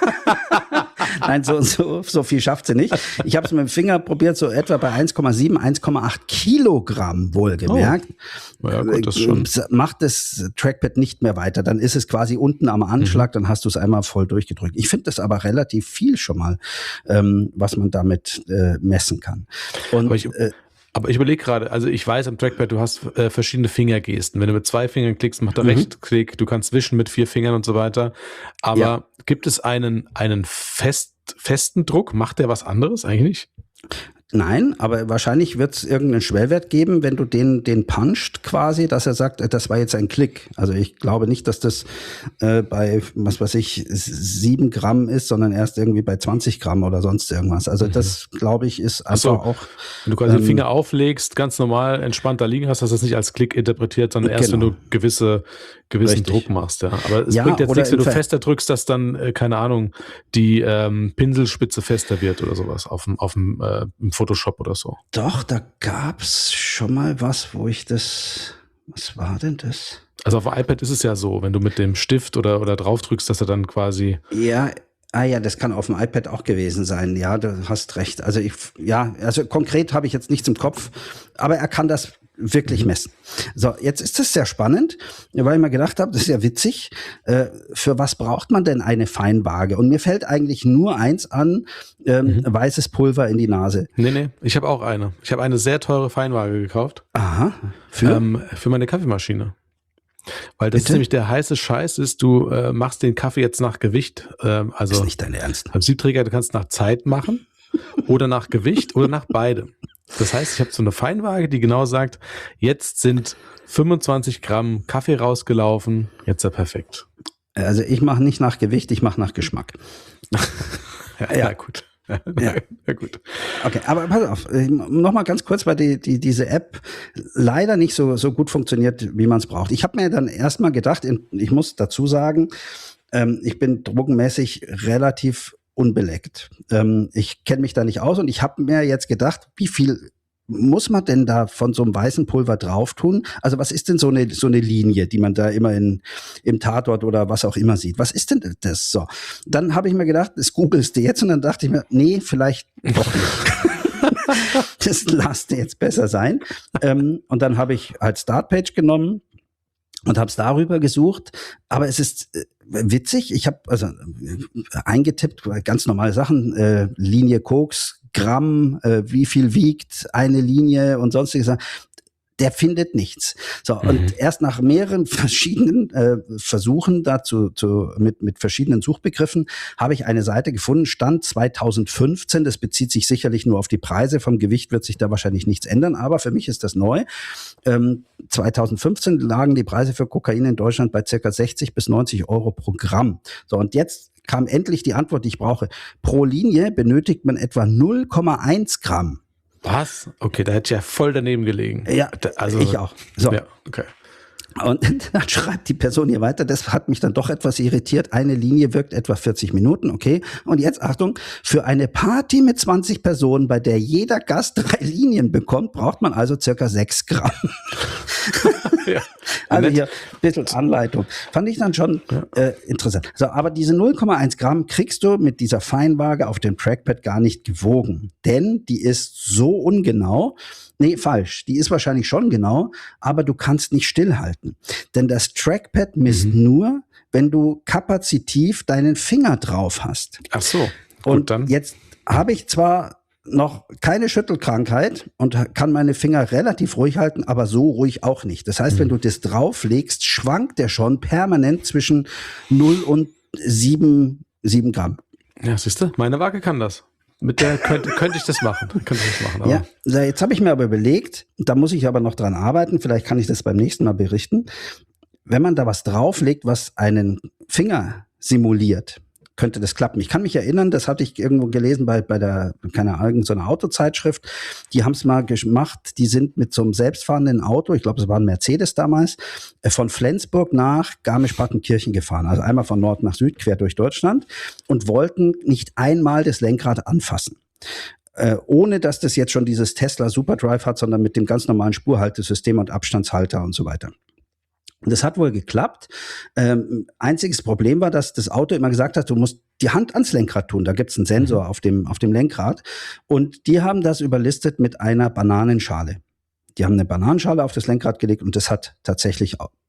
Nein, so, so, so viel schafft sie nicht. Ich habe es mit dem Finger probiert, so etwa bei eins Komma sieben, eins Komma acht Kilogramm wohlgemerkt. Oh. Ja, gut, das schon. Macht das Trackpad nicht mehr weiter. Dann ist es quasi unten am Anschlag, mhm. dann hast du es einmal voll durchgedrückt. Ich finde das aber relativ viel schon mal, ähm, was man damit äh, messen kann. Und aber ich, äh, aber ich überlege gerade, also ich weiß am Trackpad, du hast äh, verschiedene Fingergesten. Wenn du mit zwei Fingern klickst, macht er mhm. Rechtsklick, du kannst wischen mit vier Fingern und so weiter. Aber ja. gibt es einen, einen fest, festen Druck? Macht der was anderes eigentlich nicht? Nein, aber wahrscheinlich wird es irgendeinen Schwellwert geben, wenn du den, den puncht quasi, dass er sagt, das war jetzt ein Klick. Also ich glaube nicht, dass das äh, bei, was weiß ich, sieben Gramm ist, sondern erst irgendwie bei zwanzig Gramm oder sonst irgendwas. Also mhm. das, glaube ich, ist einfach so, auch... Wenn du quasi ähm, den Finger auflegst, ganz normal entspannt da liegen hast, hast du das nicht als Klick interpretiert, sondern erst, genau. wenn du gewisse, gewissen Richtig. Druck machst. Ja. Aber es ja, bringt jetzt nichts, wenn du Ver- fester drückst, dass dann, äh, keine Ahnung, die ähm, Pinselspitze fester wird oder sowas auf dem, auf dem äh, Photoshop oder so. Doch, da gab's schon mal was, wo ich das, was war denn das? Also auf dem iPad ist es ja so, wenn du mit dem Stift oder, oder drauf drückst, dass er dann quasi... Ja, ah ja, das kann auf dem iPad auch gewesen sein. Ja, du hast recht. Also ich, ja, also konkret habe ich jetzt nichts im Kopf, aber er kann das wirklich messen. So, jetzt ist das sehr spannend, weil ich mir gedacht habe, das ist ja witzig. Äh, für was braucht man denn eine Feinwaage? Und mir fällt eigentlich nur eins an, ähm, mhm. weißes Pulver in die Nase. Nee, nee, ich habe auch eine. Ich habe eine sehr teure Feinwaage gekauft. Aha. Für? Ähm, für meine Kaffeemaschine. Weil das Bitte? ist nämlich der heiße Scheiß ist, du äh, machst den Kaffee jetzt nach Gewicht. Ähm, also das ist nicht dein Ernst. Beim Siebträger, du kannst nach Zeit machen oder nach Gewicht oder nach beidem. Das heißt, ich habe so eine Feinwaage, die genau sagt, jetzt sind fünfundzwanzig Gramm Kaffee rausgelaufen, jetzt ist er perfekt. Also ich mache nicht nach Gewicht, ich mache nach Geschmack. ja, ja, gut. Ja. ja, gut. Okay, aber pass auf, nochmal ganz kurz, weil die, die, diese App leider nicht so, so gut funktioniert, wie man es braucht. Ich habe mir dann erstmal gedacht, ich muss dazu sagen, ähm, ich bin drogenmäßig relativ unbeleckt. Ähm, ich kenne mich da nicht aus und ich habe mir jetzt gedacht, wie viel muss man denn da von so einem weißen Pulver drauf tun? Also was ist denn so eine so eine Linie, die man da immer in im Tatort oder was auch immer sieht? Was ist denn das? So, dann habe ich mir gedacht, das googelst du jetzt und dann dachte ich mir, nee, vielleicht doch nicht. Das lasst jetzt besser sein. Ähm, und dann habe ich halt Startpage genommen und habe es darüber gesucht, aber es ist äh, witzig. Ich habe also äh, eingetippt, ganz normale Sachen, äh, Linie Koks, Gramm, äh, wie viel wiegt eine Linie und sonstige Sachen. Der findet nichts. So, mhm. und erst nach mehreren verschiedenen äh, Versuchen dazu zu, mit, mit verschiedenen Suchbegriffen habe ich eine Seite gefunden, Stand zweitausendfünfzehn. Das bezieht sich sicherlich nur auf die Preise. Vom Gewicht wird sich da wahrscheinlich nichts ändern, aber für mich ist das neu. Ähm, zweitausendfünfzehn lagen die Preise für Kokain in Deutschland bei circa sechzig bis neunzig Euro pro Gramm. So, und jetzt kam endlich die Antwort, die ich brauche. Pro Linie benötigt man etwa null Komma eins Gramm. Was? Okay, da hätte ich ja voll daneben gelegen. Ja, also, ich auch. So. Ja, okay. Und dann schreibt die Person hier weiter, das hat mich dann doch etwas irritiert. Eine Linie wirkt etwa vierzig Minuten, okay. Und jetzt Achtung, für eine Party mit zwanzig Personen, bei der jeder Gast drei Linien bekommt, braucht man also circa sechs Gramm. Ja, also hier ein bisschen Anleitung. Fand ich dann schon ja. äh, interessant. So, aber diese null Komma eins Gramm kriegst du mit dieser Feinwaage auf dem Trackpad gar nicht gewogen. Denn die ist so ungenau. Nee, falsch. Die ist wahrscheinlich schon genau, aber du kannst nicht stillhalten. Denn das Trackpad misst mhm. nur, wenn du kapazitiv deinen Finger drauf hast. Ach so. Gut, und dann. Jetzt habe ich zwar noch keine Schüttelkrankheit und kann meine Finger relativ ruhig halten, aber so ruhig auch nicht. Das heißt, mhm. wenn du das drauflegst, schwankt der schon permanent zwischen null und sieben Gramm. Ja, siehst du, meine Waage kann das. mit der könnte, könnte ich das machen. Könnte ich das machen aber. Ja, jetzt habe ich mir aber überlegt, da muss ich aber noch dran arbeiten, vielleicht kann ich das beim nächsten Mal berichten. Wenn man da was drauflegt, was einen Finger simuliert, könnte das klappen. Ich kann mich erinnern, das hatte ich irgendwo gelesen bei, bei der, keine Ahnung, so einer Autozeitschrift. Die haben es mal gemacht, die sind mit so einem selbstfahrenden Auto, ich glaube, es war ein Mercedes damals, von Flensburg nach Garmisch-Partenkirchen gefahren. Also einmal von Nord nach Süd, quer durch Deutschland und wollten nicht einmal das Lenkrad anfassen. Äh, ohne dass das jetzt schon dieses Tesla Superdrive hat, sondern mit dem ganz normalen Spurhaltesystem und Abstandshalter und so weiter. Und das hat wohl geklappt. Ähm, einziges Problem war, dass das Auto immer gesagt hat, du musst die Hand ans Lenkrad tun. Da gibt's einen Sensor mhm. auf dem, auf dem Lenkrad. Und die haben das überlistet mit einer Bananenschale. Die haben eine Bananenschale auf das Lenkrad gelegt und das hat tatsächlich auch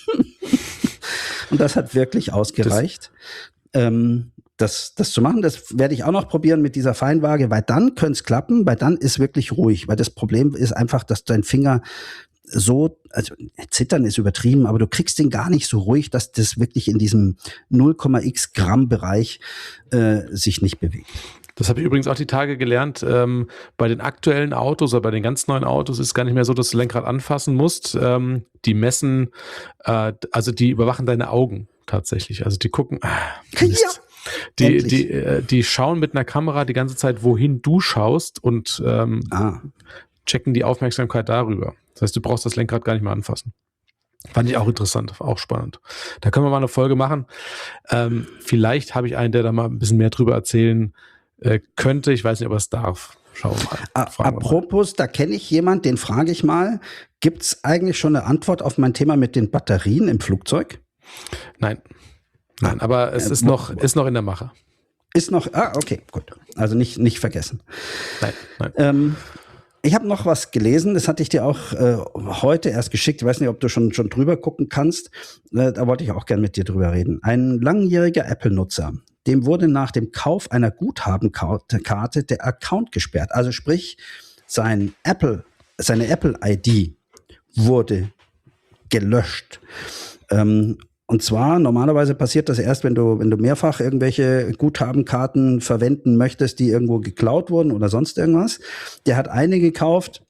und das hat wirklich ausgereicht. Das ähm, Das, das zu machen, das werde ich auch noch probieren mit dieser Feinwaage, weil dann könnte es klappen, weil dann ist wirklich ruhig, weil das Problem ist einfach, dass dein Finger so, also zittern ist übertrieben, aber du kriegst den gar nicht so ruhig, dass das wirklich in diesem null Komma x Gramm Bereich äh, sich nicht bewegt. Das habe ich übrigens auch die Tage gelernt. Ähm, bei den aktuellen Autos oder bei den ganz neuen Autos ist es gar nicht mehr so, dass du Lenkrad anfassen musst. Ähm, die messen, äh, also die überwachen deine Augen tatsächlich. Also die gucken, ah, Mist. Ja. Die, die, äh, die schauen mit einer Kamera die ganze Zeit, wohin du schaust und ähm, ah. checken die Aufmerksamkeit darüber. Das heißt, du brauchst das Lenkrad gar nicht mehr anfassen. Fand ich auch interessant, auch spannend. Da können wir mal eine Folge machen. Ähm, vielleicht habe ich einen, der da mal ein bisschen mehr drüber erzählen äh, könnte. Ich weiß nicht, ob er es darf. Schauen wir mal. A- apropos, mal. Da kenne ich jemanden, den frage ich mal. Gibt es eigentlich schon eine Antwort auf mein Thema mit den Batterien im Flugzeug? Nein. Nein, aber es ist noch, ist noch in der Mache. Ist noch, ah, okay, gut. Also nicht, nicht vergessen. Nein, nein. Ähm, ich habe noch was gelesen, das hatte ich dir auch äh, heute erst geschickt. Ich weiß nicht, ob du schon, schon drüber gucken kannst. Äh, da wollte ich auch gern mit dir drüber reden. Ein langjähriger Apple-Nutzer, dem wurde nach dem Kauf einer Guthabenkarte der Account gesperrt. Also sprich, sein Apple, seine Apple-I D wurde gelöscht. Ähm, Und zwar, normalerweise passiert das erst, wenn du, wenn du mehrfach irgendwelche Guthabenkarten verwenden möchtest, die irgendwo geklaut wurden oder sonst irgendwas. Der hat eine gekauft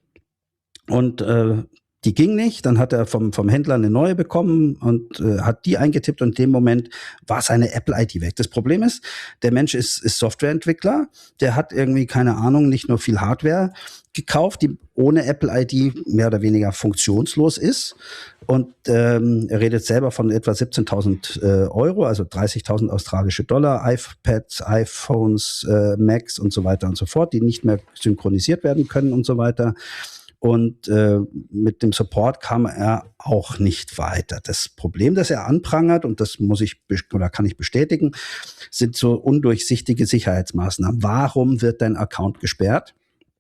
und äh, die ging nicht. Dann hat er vom, vom Händler eine neue bekommen und äh, hat die eingetippt und in dem Moment war seine Apple-I D weg. Das Problem ist, der Mensch ist, ist Softwareentwickler. Der hat irgendwie, keine Ahnung, nicht nur viel Hardware gekauft, die ohne Apple-I D mehr oder weniger funktionslos ist. Und ähm, er redet selber von etwa siebzehntausend äh, Euro, also dreißigtausend australische Dollar, iPads, iPhones, äh, Macs und so weiter und so fort, die nicht mehr synchronisiert werden können und so weiter. Und äh, mit dem Support kam er auch nicht weiter. Das Problem, das er anprangert, und das muss ich oder kann ich bestätigen, sind so undurchsichtige Sicherheitsmaßnahmen. Warum wird dein Account gesperrt,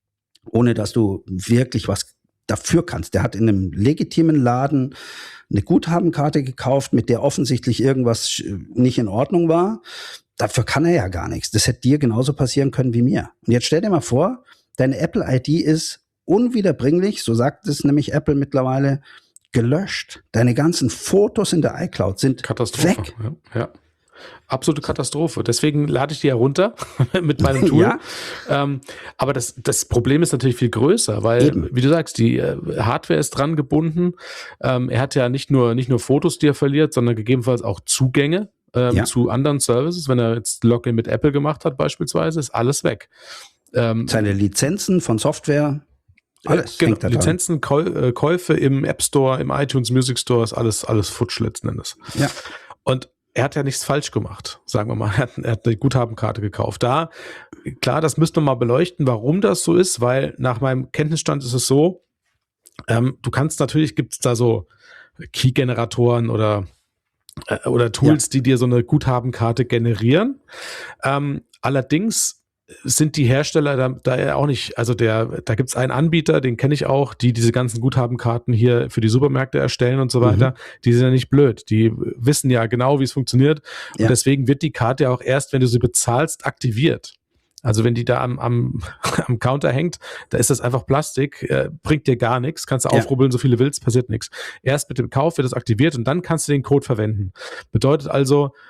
ohne dass du wirklich was dafür kannst? Der hat in einem legitimen Laden eine Guthabenkarte gekauft, mit der offensichtlich irgendwas nicht in Ordnung war. Dafür kann er ja gar nichts. Das hätte dir genauso passieren können wie mir. Und jetzt stell dir mal vor, deine Apple-I D ist unwiederbringlich, so sagt es nämlich Apple mittlerweile, gelöscht. Deine ganzen Fotos in der iCloud sind Katastrophe. Weg. Ja, ja. Absolute Katastrophe. Deswegen lade ich die ja runter mit meinem Tool. Ja. Ähm, aber das, das Problem ist natürlich viel größer, weil, Eben. wie du sagst, die äh, Hardware ist dran gebunden. Ähm, er hat ja nicht nur, nicht nur Fotos, die er verliert, sondern gegebenenfalls auch Zugänge ähm, ja. zu anderen Services. Wenn er jetzt Login mit Apple gemacht hat beispielsweise, ist alles weg. Ähm, Seine Lizenzen von Software, alles. Genau, Lizenzen, Käu- Käufe im App Store, im iTunes Music Store, ist alles, alles futsch letzten Endes. Ja. Und er hat ja nichts falsch gemacht, sagen wir mal. Er hat, er hat eine Guthabenkarte gekauft. Da, klar, das müsste man mal beleuchten, warum das so ist, weil nach meinem Kenntnisstand ist es so, ähm, du kannst natürlich, gibt es da so Key-Generatoren oder, äh, oder Tools, ja. die dir so eine Guthabenkarte generieren. Ähm, allerdings sind die Hersteller da, da ja auch nicht, also der, da gibt es einen Anbieter, den kenne ich auch, die diese ganzen Guthabenkarten hier für die Supermärkte erstellen und so weiter. Mhm. Die sind ja nicht blöd. Die wissen ja genau, wie es funktioniert. Und ja. deswegen wird die Karte ja auch erst, wenn du sie bezahlst, aktiviert. Also wenn die da am, am, am Counter hängt, da ist das einfach Plastik, äh, bringt dir gar nichts, kannst du ja. aufrubbeln, so viele willst, passiert nichts. Erst mit dem Kauf wird das aktiviert und dann kannst du den Code verwenden. Bedeutet also,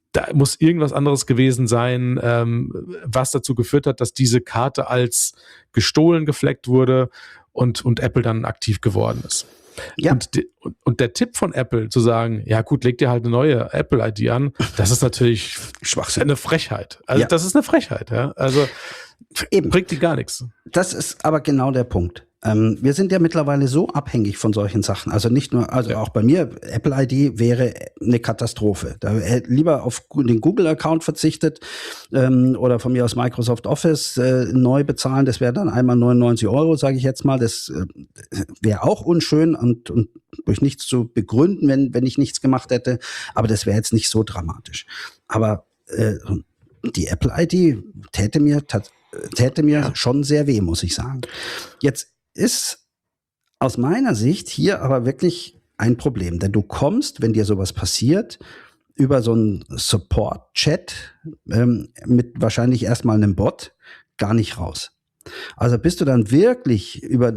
da muss irgendwas anderes gewesen sein, ähm, was dazu geführt hat, dass diese Karte als gestohlen gefleckt wurde und, und Apple dann aktiv geworden ist. Ja. Und, die, und, und der Tipp von Apple zu sagen, ja gut, leg dir halt eine neue Apple-I D an, das ist natürlich Schwachsinn. Eine Frechheit. Also ja. das ist eine Frechheit. Ja? Also Eben. Bringt die gar nichts. Das ist aber genau der Punkt. Ähm, wir sind ja mittlerweile so abhängig von solchen Sachen. Also nicht nur, also ja. auch bei mir, Apple I D wäre eine Katastrophe. Da hätte lieber auf den Google-Account verzichtet ähm, oder von mir aus Microsoft Office äh, neu bezahlen. Das wäre dann einmal neunundneunzig Euro, sage ich jetzt mal. Das äh, wäre auch unschön und, und durch nichts zu begründen, wenn, wenn ich nichts gemacht hätte. Aber das wäre jetzt nicht so dramatisch. Aber äh, die Apple I D täte mir tatsächlich täte mir ja. schon sehr weh, muss ich sagen. Jetzt ist aus meiner Sicht hier aber wirklich ein Problem, denn du kommst, wenn dir sowas passiert, über so einen Support-Chat ähm, mit wahrscheinlich erstmal einem Bot gar nicht raus. Also bis du dann wirklich über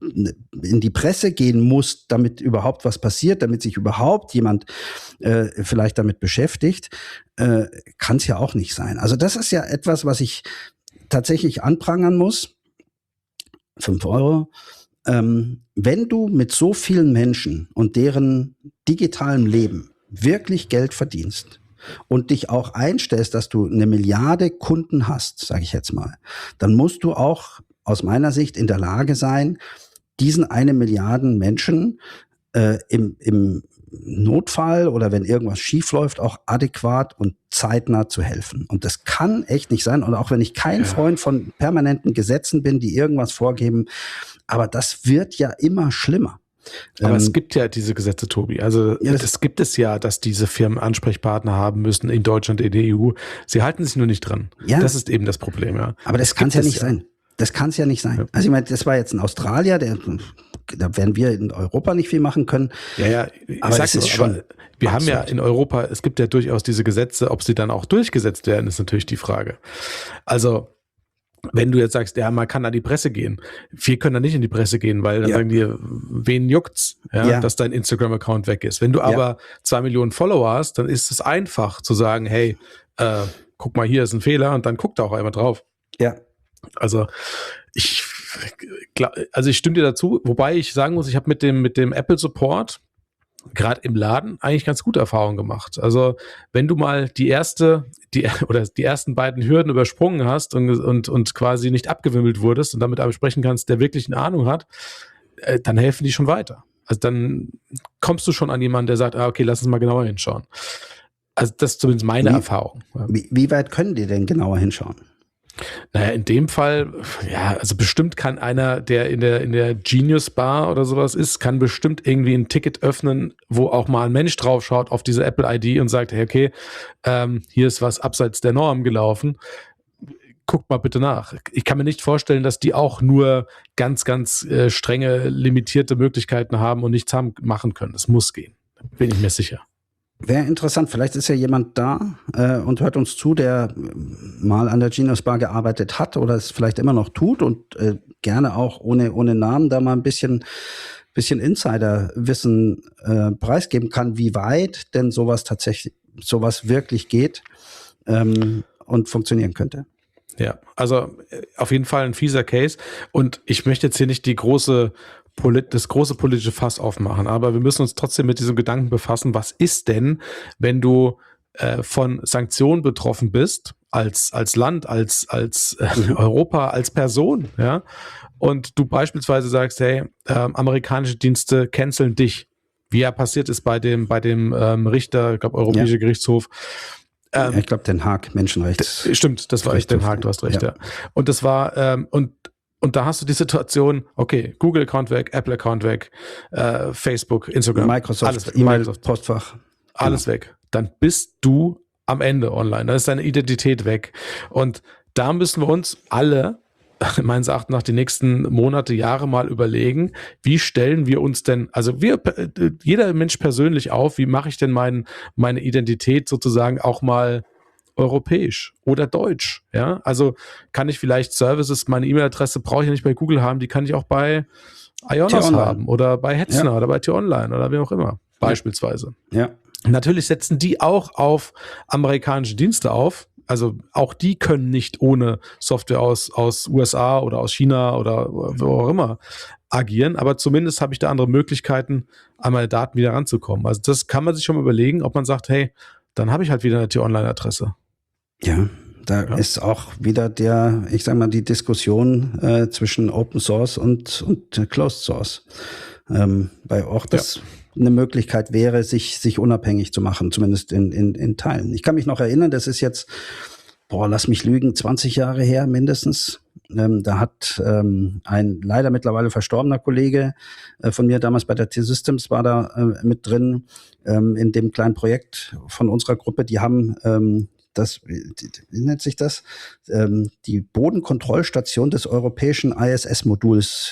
in die Presse gehen musst, damit überhaupt was passiert, damit sich überhaupt jemand äh, vielleicht damit beschäftigt, äh, kann es ja auch nicht sein. Also das ist ja etwas, was ich tatsächlich anprangern muss. Fünf Euro. Ähm, wenn du mit so vielen Menschen und deren digitalem Leben wirklich Geld verdienst und dich auch einstellst, dass du eine Milliarde Kunden hast, sage ich jetzt mal, dann musst du auch aus meiner Sicht in der Lage sein, diesen eine Milliarden Menschen äh, im, im Notfall oder wenn irgendwas schief läuft, auch adäquat und zeitnah zu helfen. Und das kann echt nicht sein. Und auch wenn ich kein ja. Freund von permanenten Gesetzen bin, die irgendwas vorgeben, aber das wird ja immer schlimmer. Aber ähm, es gibt ja diese Gesetze, Tobi. Also ja, das, das gibt es ja, dass diese Firmen Ansprechpartner haben müssen in Deutschland, in der E U. Sie halten sich nur nicht dran. Ja. Das ist eben das Problem. Ja. Aber das, das kann es ja nicht ja. sein. Das kann es ja nicht sein. Ja. Also ich meine, das war jetzt ein Australier, der, da werden wir in Europa nicht viel machen können. Ja, ja, ich aber es ist so, schon. Wir haben ja in Europa, es gibt ja durchaus diese Gesetze, ob sie dann auch durchgesetzt werden, ist natürlich die Frage. Also wenn du jetzt sagst, ja, man kann an die Presse gehen. Wir können da nicht in die Presse gehen, weil dann ja. sagen die, wen juckt's, ja, ja. dass dein Instagram-Account weg ist. Wenn du aber ja. zwei Millionen Follower hast, dann ist es einfach zu sagen, hey, äh, guck mal, hier ist ein Fehler und dann guck da auch einmal drauf. Ja. Also ich, also ich stimme dir dazu, wobei ich sagen muss, ich habe mit dem mit dem Apple Support gerade im Laden eigentlich ganz gute Erfahrungen gemacht. Also wenn du mal die erste die oder die ersten beiden Hürden übersprungen hast und und und quasi nicht abgewimmelt wurdest und damit einem sprechen kannst, der wirklich eine Ahnung hat, äh, dann helfen die schon weiter. Also dann kommst du schon an jemanden, der sagt, ah, okay, lass uns mal genauer hinschauen. Also das ist zumindest meine wie, Erfahrung. Wie, wie weit können die denn genauer hinschauen? Naja, in dem Fall, ja, also bestimmt kann einer, der in der in der Genius Bar oder sowas ist, kann bestimmt irgendwie ein Ticket öffnen, wo auch mal ein Mensch drauf schaut auf diese Apple I D und sagt, hey, okay, ähm, hier ist was abseits der Norm gelaufen. Guckt mal bitte nach. Ich kann mir nicht vorstellen, dass die auch nur ganz, ganz äh, strenge, limitierte Möglichkeiten haben und nichts haben machen können. Das muss gehen. Bin ich mir sicher. Wäre interessant, vielleicht ist ja jemand da äh, und hört uns zu, der mal an der Genius Bar gearbeitet hat oder es vielleicht immer noch tut und äh, gerne auch ohne ohne Namen da mal ein bisschen bisschen Insiderwissen äh, preisgeben kann, wie weit denn sowas tatsächlich, sowas wirklich geht ähm, und funktionieren könnte. Ja, also auf jeden Fall ein fieser Case und ich möchte jetzt hier nicht die große das große politische Fass aufmachen, aber wir müssen uns trotzdem mit diesem Gedanken befassen, was ist denn, wenn du äh, von Sanktionen betroffen bist, als als Land, als als äh, Europa, als Person, ja, und du beispielsweise sagst, hey, äh, amerikanische Dienste canceln dich, wie ja passiert ist bei dem bei dem ähm, Richter, ich glaube, Europäischer ja. Gerichtshof. Ähm, ich glaube, Den Haag, Menschenrechts. Stimmt, das war echt Den Haag, du hast recht, ja. ja. Und das war, ähm, und Und da hast du die Situation, okay, Google-Account weg, Apple-Account weg, äh, Facebook, Instagram, Microsoft, alles weg, E-Mail, Postfach. Alles genau. weg. Dann bist du am Ende online. Dann ist deine Identität weg. Und da müssen wir uns alle, meines Erachtens nach, die nächsten Monate, Jahre mal überlegen, wie stellen wir uns denn, also wir, jeder Mensch persönlich auf, wie mache ich denn mein, meine Identität sozusagen auch mal europäisch oder deutsch, ja, also kann ich vielleicht Services, meine E-Mail-Adresse brauche ich ja nicht bei Google haben, die kann ich auch bei Ionos haben oder bei Hetzner ja. oder bei T-Online oder wie auch immer, beispielsweise. Ja, Natürlich setzen die auch auf amerikanische Dienste auf. Also auch die können nicht ohne Software aus, aus U S A oder aus China oder wo auch immer agieren. Aber zumindest habe ich da andere Möglichkeiten, an meine Daten wieder ranzukommen. Also das kann man sich schon mal überlegen, ob man sagt, hey, dann habe ich halt wieder eine T-Online-Adresse. Ja, da Ja. ist auch wieder der, ich sag mal, die Diskussion äh, zwischen Open Source und, und äh, Closed Source. Ähm, weil auch das ja. eine Möglichkeit wäre, sich, sich unabhängig zu machen, zumindest in, in, in Teilen. Ich kann mich noch erinnern, das ist jetzt, boah, lass mich lügen, zwanzig Jahre her mindestens. Ähm, da hat ähm, ein leider mittlerweile verstorbener Kollege äh, von mir damals bei der T-Systems war da äh, mit drin, ähm, in dem kleinen Projekt von unserer Gruppe. Die haben ähm, das, wie, wie nennt sich das? Ähm, die Bodenkontrollstation des europäischen I S S-Moduls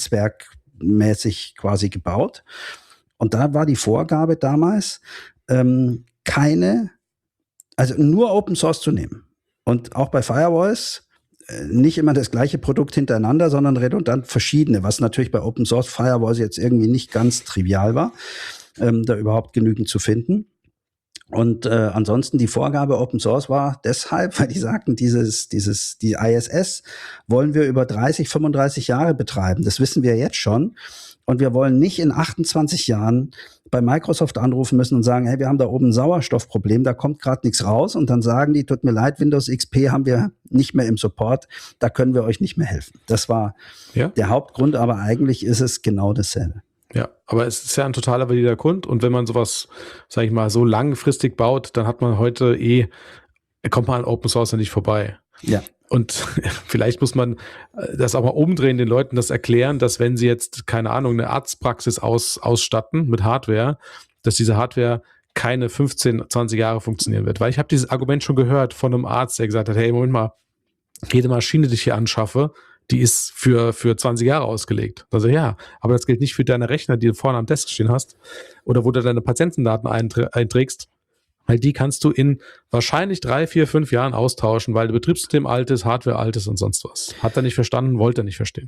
netzwerkmäßig quasi gebaut. Und da war die Vorgabe damals, ähm, keine, also nur Open Source zu nehmen. Und auch bei Firewalls äh, nicht immer das gleiche Produkt hintereinander, sondern redundant verschiedene, was natürlich bei Open Source Firewalls jetzt irgendwie nicht ganz trivial war, ähm, da überhaupt genügend zu finden. Und äh, ansonsten die Vorgabe Open Source war deshalb, weil die sagten, dieses, dieses, die I S S wollen wir über dreißig, fünfunddreißig Jahre betreiben. Das wissen wir jetzt schon. Und wir wollen nicht in achtundzwanzig Jahren bei Microsoft anrufen müssen und sagen, hey, wir haben da oben ein Sauerstoffproblem, da kommt gerade nichts raus. Und dann sagen die, tut mir leid, Windows X P haben wir nicht mehr im Support, da können wir euch nicht mehr helfen. Das war ja. der Hauptgrund, aber eigentlich ist es genau dasselbe. Ja, aber es ist ja ein totaler valider Grund. Und wenn man sowas, sag ich mal, so langfristig baut, dann hat man heute eh, kommt man an Open Source ja nicht vorbei. Ja. Und vielleicht muss man das auch mal umdrehen, den Leuten das erklären, dass wenn sie jetzt, keine Ahnung, eine Arztpraxis aus, ausstatten mit Hardware, dass diese Hardware keine fünfzehn, zwanzig Jahre funktionieren wird. Weil ich habe dieses Argument schon gehört von einem Arzt, der gesagt hat, hey, Moment mal, jede Maschine, die ich hier anschaffe, die ist für, für zwanzig Jahre ausgelegt. Also ja, aber das gilt nicht für deine Rechner, die du vorne am Desk stehen hast oder wo du deine Patientendaten einträgst. Weil die kannst du in wahrscheinlich drei, vier, fünf Jahren austauschen, weil das Betriebssystem alt ist, Hardware alt ist und sonst was. Hat er nicht verstanden, wollte er nicht verstehen.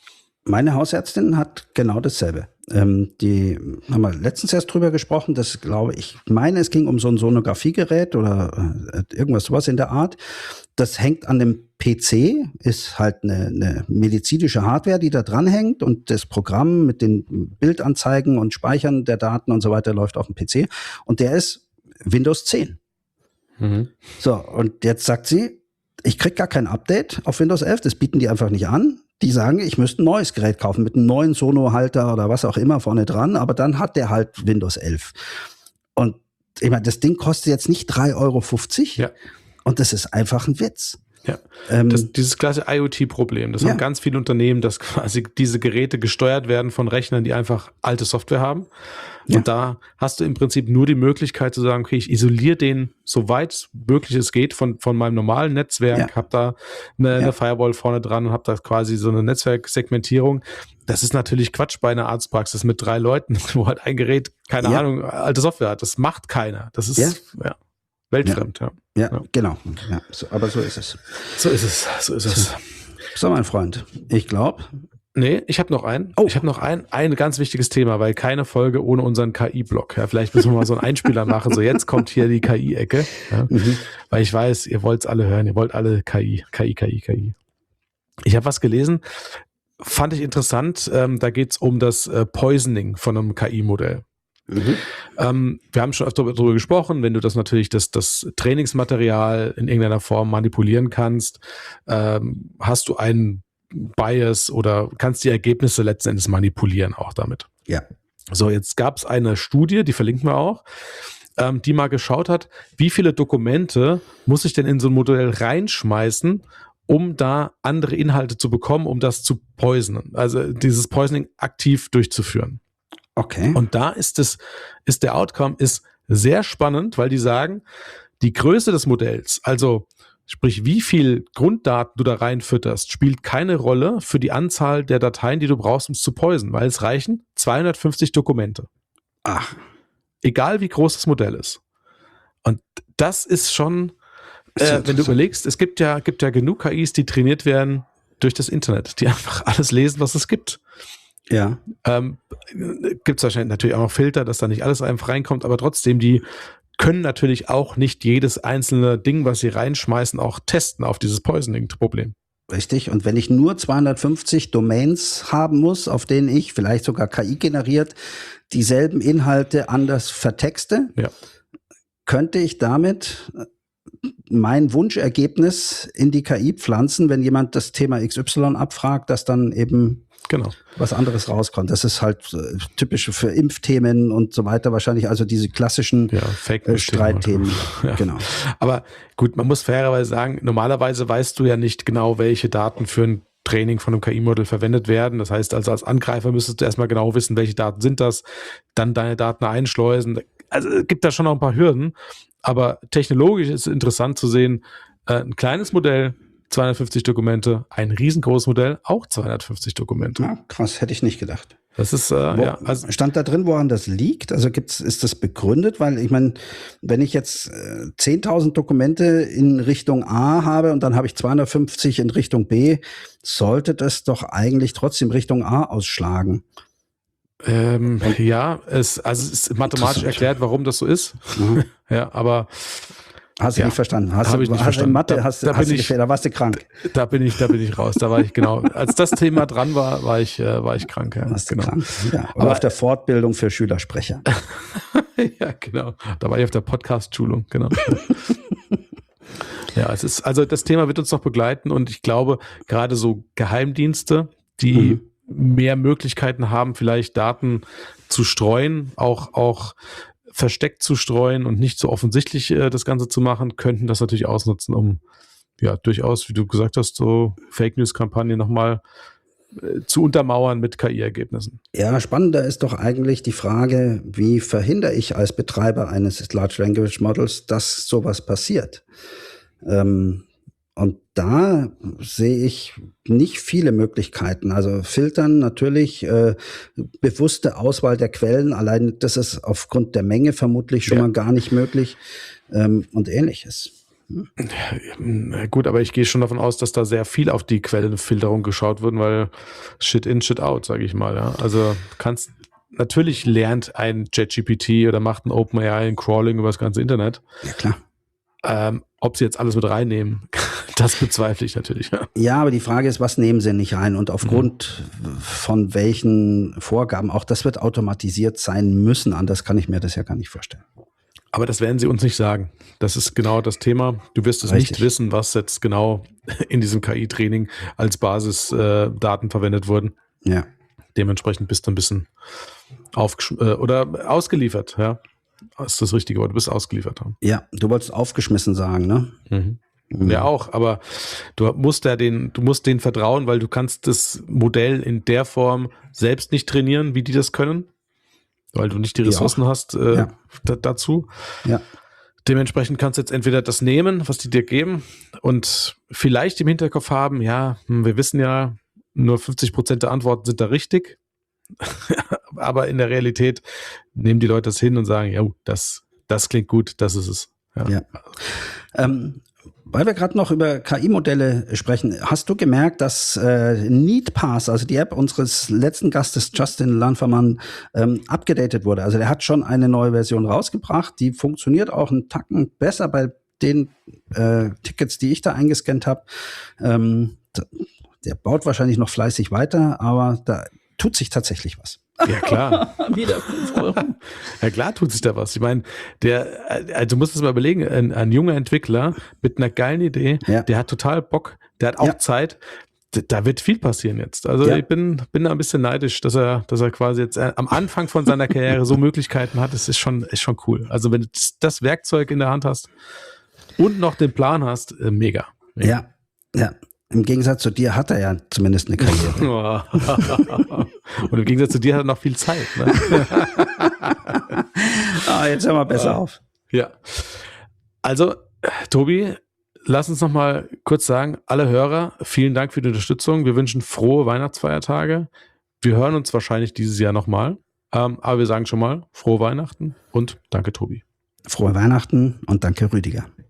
Meine Hausärztin hat genau dasselbe. Ähm, die haben wir letztens erst drüber gesprochen, das glaube ich, meine, es ging um so ein Sonographiegerät oder äh, irgendwas sowas in der Art. Das hängt an dem P C, ist halt eine, eine medizinische Hardware, die da dranhängt und das Programm mit den Bildanzeigen und Speichern der Daten und so weiter läuft auf dem P C und der ist Windows zehn. Mhm. So, und jetzt sagt sie, ich krieg gar kein Update auf Windows elf, das bieten die einfach nicht an. Die sagen, ich müsste ein neues Gerät kaufen mit einem neuen Sono-Halter oder was auch immer vorne dran, aber dann hat der halt Windows elf. Und ich meine, das Ding kostet jetzt nicht drei Euro fünfzig ja. und das ist einfach ein Witz. Ja, ähm, das, dieses klassische IoT-Problem, das ja. haben ganz viele Unternehmen, dass quasi diese Geräte gesteuert werden von Rechnern, die einfach alte Software haben. Und ja. da hast du im Prinzip nur die Möglichkeit zu sagen, okay, ich isoliere den, so weit möglich es geht, von, von meinem normalen Netzwerk, ja. habe da eine, ja. eine Firewall vorne dran und habe da quasi so eine Netzwerksegmentierung. Das ist natürlich Quatsch bei einer Arztpraxis mit drei Leuten, wo halt ein Gerät, keine ja. Ahnung, alte Software hat. Das macht keiner. Das ist ja, ja weltfremd. Ja, ja. ja genau. Ja, so, aber so ist es. So ist es. So ist es. So, mein Freund, ich glaube... Nee, ich habe noch einen. Oh. Ich habe noch ein, ein ganz wichtiges Thema, weil keine Folge ohne unseren K I-Blog. Ja, vielleicht müssen wir mal so einen Einspieler machen. So, jetzt kommt hier die K I-Ecke. Ja, mhm. Weil ich weiß, ihr wollt es alle hören. Ihr wollt alle K I, K I, K I, K I. Ich habe was gelesen, fand ich interessant. Ähm, da geht es um das äh, Poisoning von einem K I-Modell. Mhm. Ähm, wir haben schon öfter darüber gesprochen, wenn du das natürlich das, das Trainingsmaterial in irgendeiner Form manipulieren kannst, ähm, hast du einen Bias oder kannst die Ergebnisse letzten Endes manipulieren auch damit. Ja. So, jetzt gab es eine Studie, die verlinken wir auch, ähm, die mal geschaut hat, wie viele Dokumente muss ich denn in so ein Modell reinschmeißen, um da andere Inhalte zu bekommen, um das zu poisonen, also dieses Poisoning aktiv durchzuführen. Okay. Und da ist es, ist der Outcome ist sehr spannend, weil die sagen, die Größe des Modells, also sprich, wie viel Grunddaten du da reinfütterst, spielt keine Rolle für die Anzahl der Dateien, die du brauchst, um es zu poisen, weil es reichen zweihundertfünfzig Dokumente. Ach. Egal wie groß das Modell ist. Und das ist schon, äh, wenn du überlegst, es gibt ja, gibt ja genug K Is, die trainiert werden durch das Internet, die einfach alles lesen, was es gibt. Ja. Ähm, gibt es wahrscheinlich natürlich auch noch Filter, dass da nicht alles einfach reinkommt, aber trotzdem, die können natürlich auch nicht jedes einzelne Ding, was sie reinschmeißen, auch testen auf dieses Poisoning-Problem. Richtig. Und wenn ich nur zweihundertfünfzig Domains haben muss, auf denen ich vielleicht sogar K I generiert dieselben Inhalte anders vertexte, ja. könnte ich damit mein Wunschergebnis in die K I pflanzen, wenn jemand das Thema X Y abfragt, dass dann eben genau. was anderes rauskommt. Das ist halt äh, typisch für Impfthemen und so weiter wahrscheinlich, also diese klassischen ja, Fake äh, Streitthemen. Ja. Genau. Aber gut, man muss fairerweise sagen, normalerweise weißt du ja nicht genau, welche Daten für ein Training von einem K I-Modell verwendet werden. Das heißt also, als Angreifer müsstest du erstmal genau wissen, welche Daten sind das, dann deine Daten einschleusen. Also es gibt da schon noch ein paar Hürden, aber technologisch ist es interessant zu sehen, äh, ein kleines Modell, zweihundertfünfzig Dokumente, ein riesengroßes Modell, auch zweihundertfünfzig Dokumente. Ja, krass, hätte ich nicht gedacht. Das ist, äh, Wo, ja. Also, stand da drin, woran das liegt? Also gibt's, ist das begründet? Weil ich meine, wenn ich jetzt äh, zehntausend Dokumente in Richtung A habe und dann habe ich zweihundertfünfzig in Richtung B, sollte das doch eigentlich trotzdem Richtung A ausschlagen. Ähm, ja, es, also es ist mathematisch erklärt, warum das so ist. Mhm. Ja, aber hast du ja, nicht verstanden? Hast du ich nicht hast verstanden. in Mathe da, hast, da, hast bin du ich, da warst du krank. Da bin ich, da bin ich raus. Da war ich genau. Als das Thema dran war, war ich, äh, war ich krank. Ja, warst genau. du krank? Ja. Oder aber auf der Fortbildung für Schülersprecher. ja, genau. Da war ich auf der Podcast-Schulung. Genau. Ja, es ist, also das Thema wird uns noch begleiten und ich glaube, gerade so Geheimdienste, die mhm. mehr Möglichkeiten haben, vielleicht Daten zu streuen, auch, auch versteckt zu streuen und nicht so offensichtlich äh, das Ganze zu machen, könnten das natürlich ausnutzen, um ja durchaus, wie du gesagt hast, so Fake-News-Kampagnen nochmal äh, zu untermauern mit K I-Ergebnissen. Ja, spannender ist doch eigentlich die Frage, wie verhindere ich als Betreiber eines Large Language Models, dass sowas passiert? Ähm, und da sehe ich nicht viele Möglichkeiten. Also filtern natürlich, äh, bewusste Auswahl der Quellen, allein das ist aufgrund der Menge vermutlich schon ja. mal gar nicht möglich ähm, und ähnliches. Ja, gut, aber ich gehe schon davon aus, dass da sehr viel auf die Quellenfilterung geschaut wird, weil Shit in, Shit out, sage ich mal. Ja. Also kannst natürlich lernt ein ChatGPT oder macht ein OpenAI ein Crawling über das ganze Internet. Ja, klar. Ähm, ob sie jetzt alles mit reinnehmen, das bezweifle ich natürlich. Ja. ja, aber die Frage ist, was nehmen sie nicht rein und aufgrund mhm. von welchen Vorgaben, auch das wird automatisiert sein müssen, anders kann ich mir das ja gar nicht vorstellen. Aber das werden sie uns nicht sagen. Das ist genau das Thema. Du wirst es Richtig. nicht wissen, was jetzt genau in diesem K I-Training als Basisdaten äh, verwendet wurden. Ja. Dementsprechend bist du ein bisschen aufgesch- äh, oder ausgeliefert, ja. Das ist das richtige Wort, du bist ausgeliefert. Ja, du wolltest aufgeschmissen sagen, ne? Mhm. Mhm. Ja, auch, aber du musst ja den, du musst denen vertrauen, weil du kannst das Modell in der Form selbst nicht trainieren, wie die das können, weil du nicht die Ressourcen hast äh, ja. d- dazu. Ja. Dementsprechend kannst du jetzt entweder das nehmen, was die dir geben und vielleicht im Hinterkopf haben, ja, wir wissen ja, nur fünfzig Prozent der Antworten sind da richtig. Aber in der Realität nehmen die Leute das hin und sagen, ja, das, das klingt gut, das ist es. Ja. Ja. Ähm, weil wir gerade noch über K I-Modelle sprechen, hast du gemerkt, dass äh, NeedPass, also die App unseres letzten Gastes Justin Lanfermann, ähm, abgedatet wurde? Also der hat schon eine neue Version rausgebracht, die funktioniert auch einen Tacken besser bei den äh, Tickets, die ich da eingescannt habe. Ähm, der baut wahrscheinlich noch fleißig weiter, aber da tut sich tatsächlich was. Ja, klar. Wieder fünf Euro. Ja, klar tut sich da was. Ich meine, der, also du musst es mal überlegen, ein, ein junger Entwickler mit einer geilen Idee, ja. der hat total Bock, der hat auch ja. Zeit, da wird viel passieren jetzt. Also ja. ich bin, bin da ein bisschen neidisch, dass er, dass er quasi jetzt am Anfang von seiner Karriere so Möglichkeiten hat. Das ist schon, ist schon cool. Also wenn du das Werkzeug in der Hand hast und noch den Plan hast, äh, mega. mega. Ja, ja. Im Gegensatz zu dir hat er ja zumindest eine Karriere. Und im Gegensatz zu dir hat er noch viel Zeit. Ne? Ah, jetzt hör mal besser auf. Ja. Also, Tobi, lass uns noch mal kurz sagen, alle Hörer, vielen Dank für die Unterstützung. Wir wünschen frohe Weihnachtsfeiertage. Wir hören uns wahrscheinlich dieses Jahr nochmal. Ähm, aber wir sagen schon mal frohe Weihnachten und danke, Tobi. Frohe Weihnachten und danke, Rüdiger.